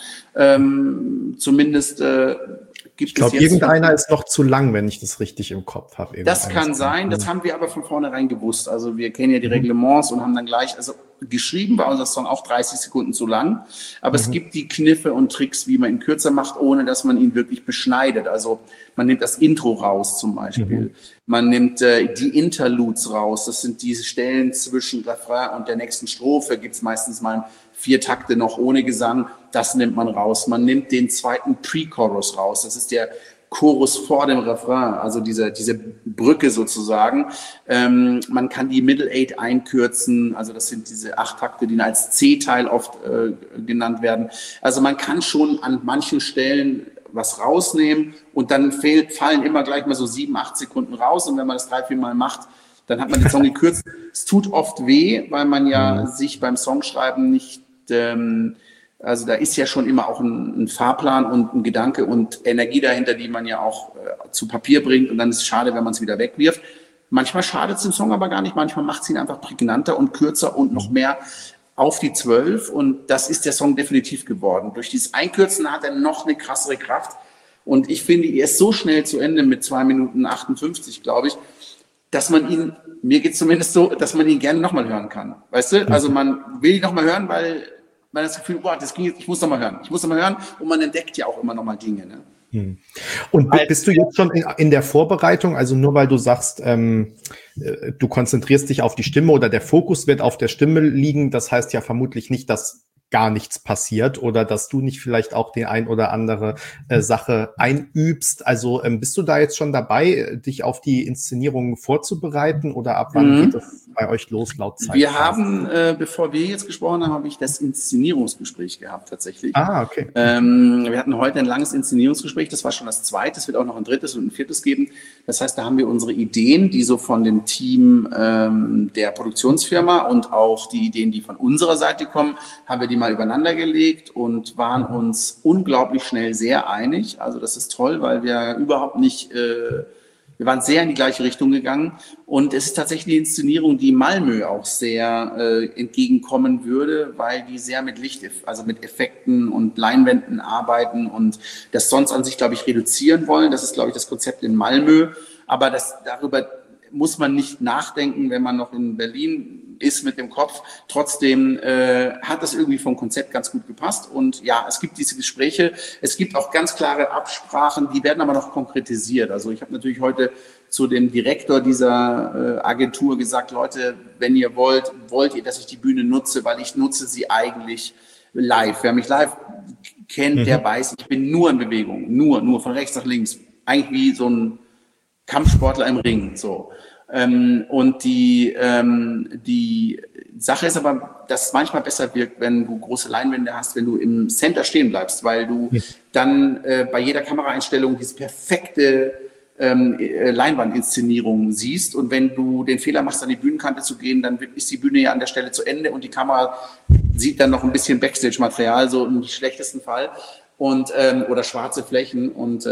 Ähm, zumindest äh, gibt ich glaub, es jetzt... Ich glaube, irgendeiner ist noch zu lang, wenn ich das richtig im Kopf habe. Das kann sein, das haben wir aber von vornherein gewusst. Also wir kennen ja die Reglements und haben dann gleich, also geschrieben war unser Song auch dreißig Sekunden zu lang. Aber mhm. es gibt die Kniffe und Tricks, wie man ihn kürzer macht, ohne dass man ihn wirklich beschneidet. Also man nimmt das Intro raus zum Beispiel. Mhm. Man nimmt äh, die Interludes raus. Das sind diese Stellen zwischen Refrain und der nächsten Strophe. Gibt es meistens mal vier Takte noch ohne Gesang. Das nimmt man raus. Man nimmt den zweiten Pre-Chorus raus. Das ist der Chorus vor dem Refrain, also diese, diese Brücke sozusagen. Ähm, man kann die Middle Eight einkürzen, also das sind diese acht Takte, die als C-Teil oft äh, genannt werden. Also man kann schon an manchen Stellen was rausnehmen und dann fehlt, fallen immer gleich mal so sieben, acht Sekunden raus und wenn man das drei, vier Mal macht, dann hat man den Song gekürzt. Es tut oft weh, weil man ja mhm. sich beim Songschreiben nicht... Ähm, Also da ist ja schon immer auch ein, ein Fahrplan und ein Gedanke und Energie dahinter, die man ja auch äh, zu Papier bringt. Und dann ist es schade, wenn man es wieder wegwirft. Manchmal schadet es dem Song aber gar nicht. Manchmal macht es ihn einfach prägnanter und kürzer und noch mehr auf die zwölf. Und das ist der Song definitiv geworden. Durch dieses Einkürzen hat er noch eine krassere Kraft. Und ich finde, er ist so schnell zu Ende mit zwei Minuten achtundfünfzig, glaube ich, dass man ihn, mir geht es zumindest so, dass man ihn gerne nochmal hören kann. Weißt du? Also man will ihn nochmal hören, weil... man hat das Gefühl, boah, das ging jetzt, ich muss noch mal hören. Ich muss noch mal hören und man entdeckt ja auch immer noch mal Dinge. Ne? Hm. Und bist du jetzt schon in, in der Vorbereitung, also nur weil du sagst, ähm, du konzentrierst dich auf die Stimme oder der Fokus wird auf der Stimme liegen, das heißt ja vermutlich nicht, dass gar nichts passiert oder dass du nicht vielleicht auch die ein oder andere äh, Sache einübst. Also ähm, bist du da jetzt schon dabei, dich auf die Inszenierung vorzubereiten oder ab wann mhm. geht das bei euch los laut Zeit? Wir haben, äh, bevor wir jetzt gesprochen haben, habe ich das Inszenierungsgespräch gehabt tatsächlich. Ah, okay. Ähm, wir hatten heute ein langes Inszenierungsgespräch, das war schon das zweite, es wird auch noch ein drittes und ein viertes geben. Das heißt, da haben wir unsere Ideen, die so von dem Team ähm, der Produktionsfirma und auch die Ideen, die von unserer Seite kommen, haben wir die mal übereinander gelegt und waren uns unglaublich schnell sehr einig. Also das ist toll, weil wir überhaupt nicht, äh, wir waren sehr in die gleiche Richtung gegangen und es ist tatsächlich die Inszenierung, die Malmö auch sehr äh, entgegenkommen würde, weil die sehr mit Licht, also mit Effekten und Leinwänden arbeiten und das sonst an sich, glaube ich, reduzieren wollen. Das ist, glaube ich, das Konzept in Malmö, aber das darüber muss man nicht nachdenken, wenn man noch in Berlin ist mit dem Kopf. Trotzdem äh, hat das irgendwie vom Konzept ganz gut gepasst. Und ja, es gibt diese Gespräche. Es gibt auch ganz klare Absprachen, die werden aber noch konkretisiert. Also ich habe natürlich heute zu dem Direktor dieser äh, Agentur gesagt, Leute, wenn ihr wollt, wollt ihr, dass ich die Bühne nutze, weil ich nutze sie eigentlich live. Wer mich live kennt, mhm. der weiß, ich bin nur in Bewegung. Nur, nur von rechts nach links. Eigentlich wie so ein Kampfsportler im Ring, so. Ähm, und die, ähm, die Sache ist aber, dass es manchmal besser wirkt, wenn du große Leinwände hast, wenn du im Center stehen bleibst, weil du ja. dann äh, bei jeder Kameraeinstellung diese perfekte ähm, Leinwandinszenierung siehst. Und wenn du den Fehler machst, an die Bühnenkante zu gehen, dann ist die Bühne ja an der Stelle zu Ende und die Kamera sieht dann noch ein bisschen Backstage-Material, so im schlechtesten Fall. Und, ähm, oder schwarze Flächen. Und ähm,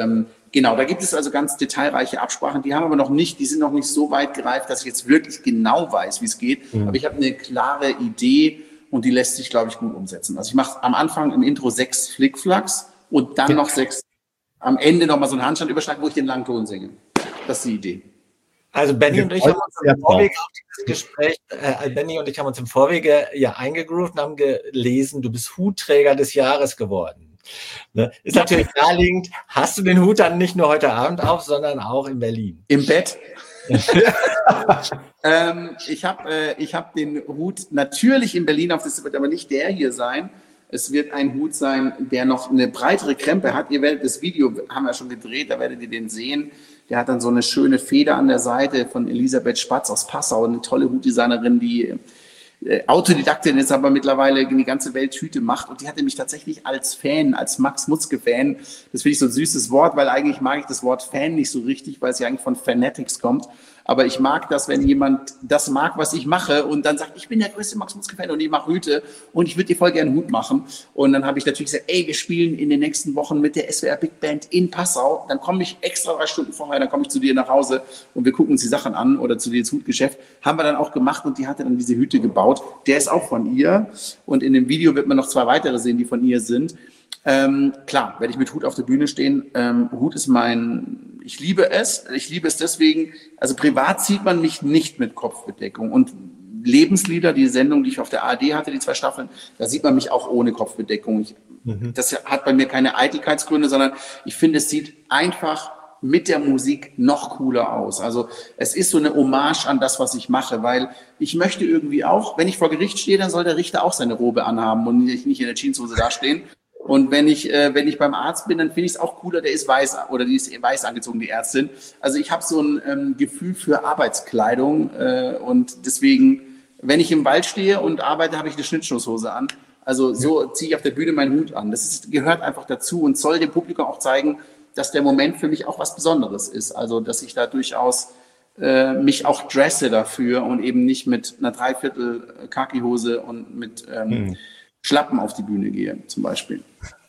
genau, da gibt es also ganz detailreiche Absprachen. Die haben aber noch nicht, die sind noch nicht so weit gereift, dass ich jetzt wirklich genau weiß, wie es geht. Mhm. Aber ich habe eine klare Idee und die lässt sich, glaube ich, gut umsetzen. Also ich mache am Anfang im Intro sechs Flickflacks und dann noch sechs, am Ende nochmal so einen Handstandüberschlag, wo ich den Langton singe. Das ist die Idee. Also Benny und ich haben uns im Vorwege auf dieses Gespräch, äh, Benny und ich haben uns im Vorwege ja eingegroovt und haben gelesen, du bist Hutträger des Jahres geworden. Ne? Ist natürlich naheliegend, hast du den Hut dann nicht nur heute Abend auf, sondern auch in Berlin? Im Bett. ähm, ich habe äh, ich hab den Hut natürlich in Berlin auf, das wird aber nicht der hier sein. Es wird ein Hut sein, der noch eine breitere Krempe hat. Ihr werdet das Video, haben wir schon gedreht, da werdet ihr den sehen. Der hat dann so eine schöne Feder an der Seite von Elisabeth Spatz aus Passau, eine tolle Hutdesignerin, die äh, Autodidaktin ist, aber mittlerweile in die ganze Welt Hüte macht. Und die hatte mich tatsächlich als Fan, als Max Mutzke-Fan, das finde ich so ein süßes Wort, weil eigentlich mag ich das Wort Fan nicht so richtig, weil es ja eigentlich von Fanatics kommt. Aber ich mag das, wenn jemand das mag, was ich mache und dann sagt, ich bin der größte Max Mutzke-Fan und ich mache Hüte und ich würde dir voll gerne einen Hut machen. Und dann habe ich natürlich gesagt, ey, wir spielen in den nächsten Wochen mit der S W R Big Band in Passau. Dann komme ich extra drei Stunden vorher, dann komme ich zu dir nach Hause und wir gucken uns die Sachen an oder zu dir ins Hutgeschäft. Haben wir dann auch gemacht und die hatte dann diese Hüte gebaut. Der ist auch von ihr und in dem Video wird man noch zwei weitere sehen, die von ihr sind. Ähm, klar, werde ich mit Hut auf der Bühne stehen. Ähm, Hut ist mein, ich liebe es. Ich liebe es deswegen, also privat sieht man mich nicht mit Kopfbedeckung. Und Lebenslieder, die Sendung, die ich auf der A R D hatte, die zwei Staffeln, da sieht man mich auch ohne Kopfbedeckung. Ich, mhm. Das hat bei mir keine Eitelkeitsgründe, sondern ich finde, es sieht einfach mit der Musik noch cooler aus. Also es ist so eine Hommage an das, was ich mache, weil ich möchte irgendwie auch, wenn ich vor Gericht stehe, dann soll der Richter auch seine Robe anhaben und nicht in der Jeanshose dastehen. Und wenn ich, äh, wenn ich beim Arzt bin, dann finde ich es auch cooler, der ist weiß oder die ist weiß angezogen, die Ärztin. Also ich habe so ein ähm, Gefühl für Arbeitskleidung äh, und deswegen, wenn ich im Wald stehe und arbeite, habe ich eine Schnittschusshose an. Also so ziehe ich auf der Bühne meinen Hut an. Das ist, gehört einfach dazu und soll dem Publikum auch zeigen, dass der Moment für mich auch was Besonderes ist. Also dass ich da durchaus äh, mich auch dresse dafür und eben nicht mit einer Dreiviertel Khaki-Hose und mit ähm, mhm. Schlappen auf die Bühne gehe, zum Beispiel.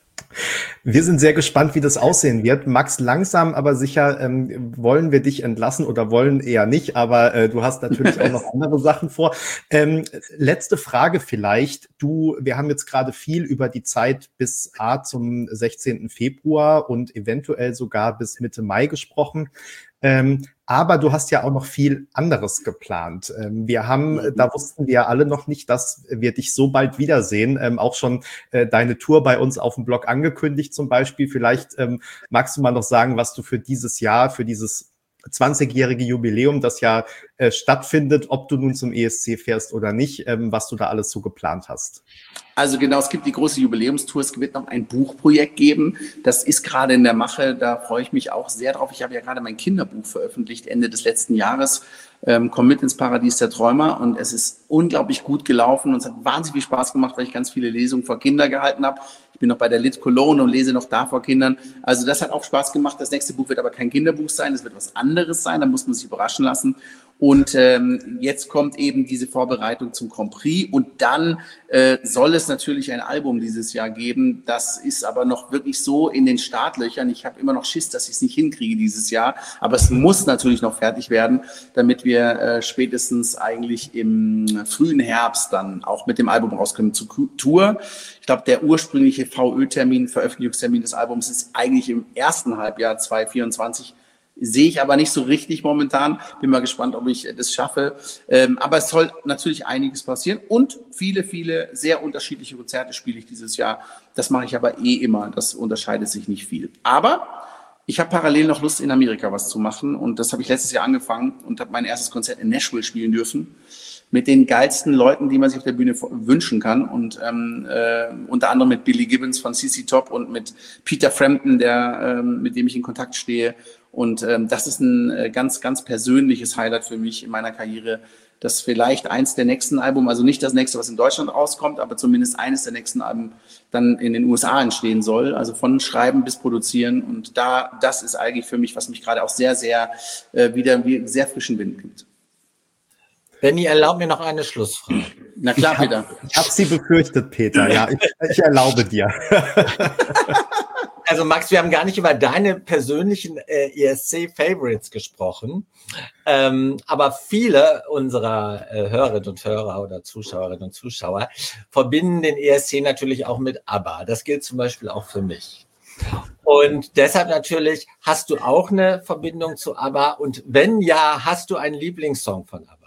Wir sind sehr gespannt, wie das aussehen wird. Max, langsam aber sicher ähm, wollen wir dich entlassen oder wollen eher nicht, aber äh, du hast natürlich auch noch andere Sachen vor. Ähm, letzte Frage vielleicht. Du, wir haben jetzt gerade viel über die Zeit bis A zum sechzehnten Februar und eventuell sogar bis Mitte Mai gesprochen. Ähm, aber du hast ja auch noch viel anderes geplant. Ähm, wir haben, mhm. da wussten wir ja alle noch nicht, dass wir dich so bald wiedersehen. Ähm, auch schon äh, deine Tour bei uns auf dem Blog angekündigt zum Beispiel. Vielleicht ähm, magst du mal noch sagen, was du für dieses Jahr, für dieses zwanzigjährige Jubiläum, das ja äh, stattfindet, ob du nun zum E S C fährst oder nicht, ähm, was du da alles so geplant hast. Also genau, es gibt die große Jubiläumstour, es wird noch ein Buchprojekt geben, das ist gerade in der Mache, da freue ich mich auch sehr drauf. Ich habe ja gerade mein Kinderbuch veröffentlicht, Ende des letzten Jahres, ähm, Komm mit ins Paradies der Träumer und es ist unglaublich gut gelaufen und es hat wahnsinnig viel Spaß gemacht, weil ich ganz viele Lesungen vor Kinder gehalten habe. Ich bin noch bei der Lit Cologne und lese noch da vor Kindern. Also das hat auch Spaß gemacht. Das nächste Buch wird aber kein Kinderbuch sein, es wird was anderes sein, da muss man sich überraschen lassen. Und ähm, jetzt kommt eben diese Vorbereitung zum Grand Prix und dann äh, soll es natürlich ein Album dieses Jahr geben. Das ist aber noch wirklich so in den Startlöchern. Ich habe immer noch Schiss, dass ich es nicht hinkriege dieses Jahr. Aber es muss natürlich noch fertig werden, damit wir äh, spätestens eigentlich im frühen Herbst dann auch mit dem Album rauskommen zur Tour. Ich glaube, der ursprüngliche V Ö-Termin, Veröffentlichungstermin des Albums ist eigentlich im ersten Halbjahr zwanzig vierundzwanzig. Sehe ich aber nicht so richtig momentan. Bin mal gespannt, ob ich das schaffe. Ähm, aber es soll natürlich einiges passieren. Und viele, viele sehr unterschiedliche Konzerte spiele ich dieses Jahr. Das mache ich aber eh immer. Das unterscheidet sich nicht viel. Aber ich habe parallel noch Lust, in Amerika was zu machen. Und das habe ich letztes Jahr angefangen und habe mein erstes Konzert in Nashville spielen dürfen. Mit den geilsten Leuten, die man sich auf der Bühne wünschen kann. Und ähm, äh, unter anderem mit Billy Gibbons von C C Top und mit Peter Frampton, der, ähm, mit dem ich in Kontakt stehe. Und ähm, das ist ein äh, ganz, ganz persönliches Highlight für mich in meiner Karriere, dass vielleicht eins der nächsten Alben, also nicht das nächste, was in Deutschland rauskommt, aber zumindest eines der nächsten Alben dann in den U S A entstehen soll. Also von Schreiben bis Produzieren. Und da, das ist eigentlich für mich, was mich gerade auch sehr, sehr äh, wieder wie sehr frischen Wind gibt. Benni, erlaub mir noch eine Schlussfrage. Na klar, Peter. Ich habe sie befürchtet, Peter. Ja, ich, ich erlaube dir. Also Max, wir haben gar nicht über deine persönlichen äh, E S C-Favorites gesprochen, ähm, aber viele unserer äh, Hörerinnen und Hörer oder Zuschauerinnen und Zuschauer verbinden den E S C natürlich auch mit ABBA. Das gilt zum Beispiel auch für mich. Und deshalb natürlich, hast du auch eine Verbindung zu ABBA? Und wenn ja, hast du einen Lieblingssong von ABBA?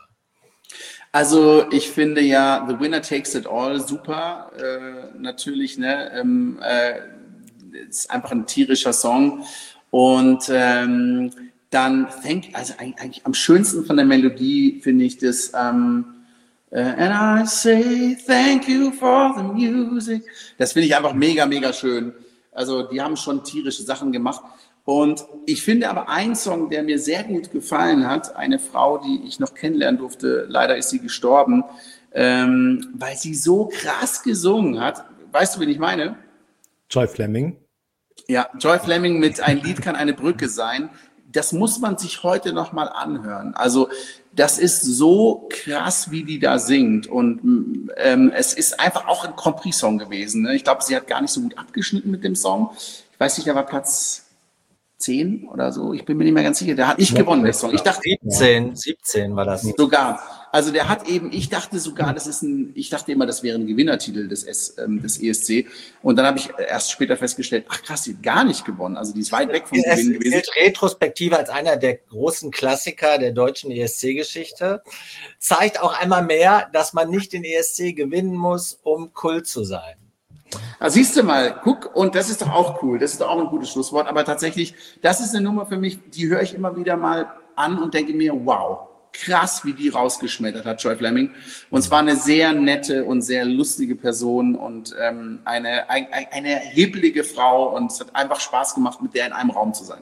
Also ich finde ja The Winner Takes It All super, äh, natürlich, ne, ähm, äh, ist einfach ein tierischer Song und ähm, dann thank, also eigentlich, eigentlich am schönsten von der Melodie finde ich das ähm, uh, and I say thank you for the music, das finde ich einfach mega, mega schön, also die haben schon tierische Sachen gemacht. Und ich finde aber einen Song, der mir sehr gut gefallen hat, eine Frau, die ich noch kennenlernen durfte, leider ist sie gestorben, ähm, weil sie so krass gesungen hat. Weißt du, wen ich meine? Joy Fleming. Ja, Joy Fleming mit Ein Lied kann eine Brücke sein. Das muss man sich heute noch mal anhören. Also das ist so krass, wie die da singt. Und ähm, es ist einfach auch ein Grand Prix-Song gewesen. Ne? Ich glaube, sie hat gar nicht so gut abgeschnitten mit dem Song. Ich weiß nicht, der war Platz zehn oder so, ich bin mir nicht mehr ganz sicher, der hat nicht ja, gewonnen, der Song. Ich dachte, siebzehn, siebzehn war das. Sogar. Also der hat eben, ich dachte sogar, das ist ein, ich dachte immer, das wäre ein Gewinnertitel des, S, ähm, des E S C. Und dann habe ich erst später festgestellt, ach krass, die hat gar nicht gewonnen. Also die ist weit weg vom es Gewinnen gewesen. Gilt retrospektive als einer der großen Klassiker der deutschen E S C-Geschichte. Zeigt auch einmal mehr, dass man nicht den E S C gewinnen muss, um Kult zu sein. Ah, siehst du mal, guck, und das ist doch auch cool, das ist doch auch ein gutes Schlusswort, aber tatsächlich, das ist eine Nummer für mich, die höre ich immer wieder mal an und denke mir, wow, krass, wie die rausgeschmettert hat, Joy Fleming. Und zwar eine sehr nette und sehr lustige Person und ähm, eine, ein, eine erhebliche Frau und es hat einfach Spaß gemacht, mit der in einem Raum zu sein.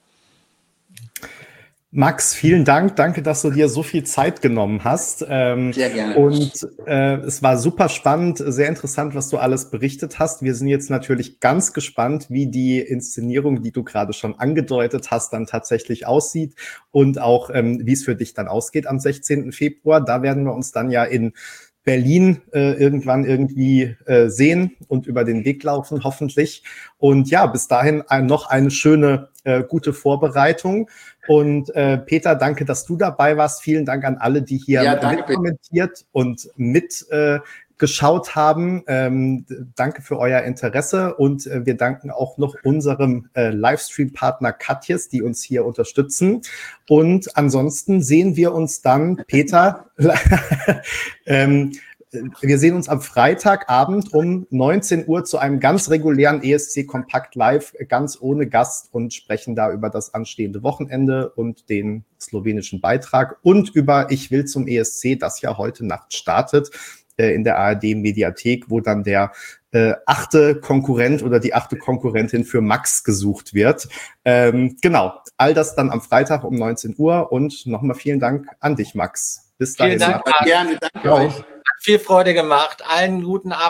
Max, vielen Dank. Danke, dass du dir so viel Zeit genommen hast. Ähm, sehr gerne. Und äh, es war super spannend, sehr interessant, was du alles berichtet hast. Wir sind jetzt natürlich ganz gespannt, wie die Inszenierung, die du gerade schon angedeutet hast, dann tatsächlich aussieht und auch, ähm, wie es für dich dann ausgeht am sechzehnten Februar. Da werden wir uns dann ja in Berlin äh, irgendwann irgendwie äh, sehen und über den Weg laufen, hoffentlich. Und ja, bis dahin ein, noch eine schöne, äh, gute Vorbereitung. Und äh, Peter, danke, dass du dabei warst. Vielen Dank an alle, die hier ja, danke, mitkommentiert und mit äh, geschaut haben. Ähm, danke für euer Interesse und äh, wir danken auch noch unserem äh, Livestream-Partner Katjes, die uns hier unterstützen. Und ansonsten sehen wir uns dann, Peter, ähm, wir sehen uns am Freitagabend um neunzehn Uhr zu einem ganz regulären E S C Kompakt Live, ganz ohne Gast und sprechen da über das anstehende Wochenende und den slowenischen Beitrag und über Ich will zum E S C, das ja heute Nacht startet äh, in der A R D-Mediathek, wo dann der äh, achte Konkurrent oder die achte Konkurrentin für Max gesucht wird. Ähm, genau, all das dann am Freitag um neunzehn Uhr und nochmal vielen Dank an dich, Max. Bis dahin. Vielen Dank. Gerne, danke ja. euch. Hat viel Freude gemacht. Allen guten Abend.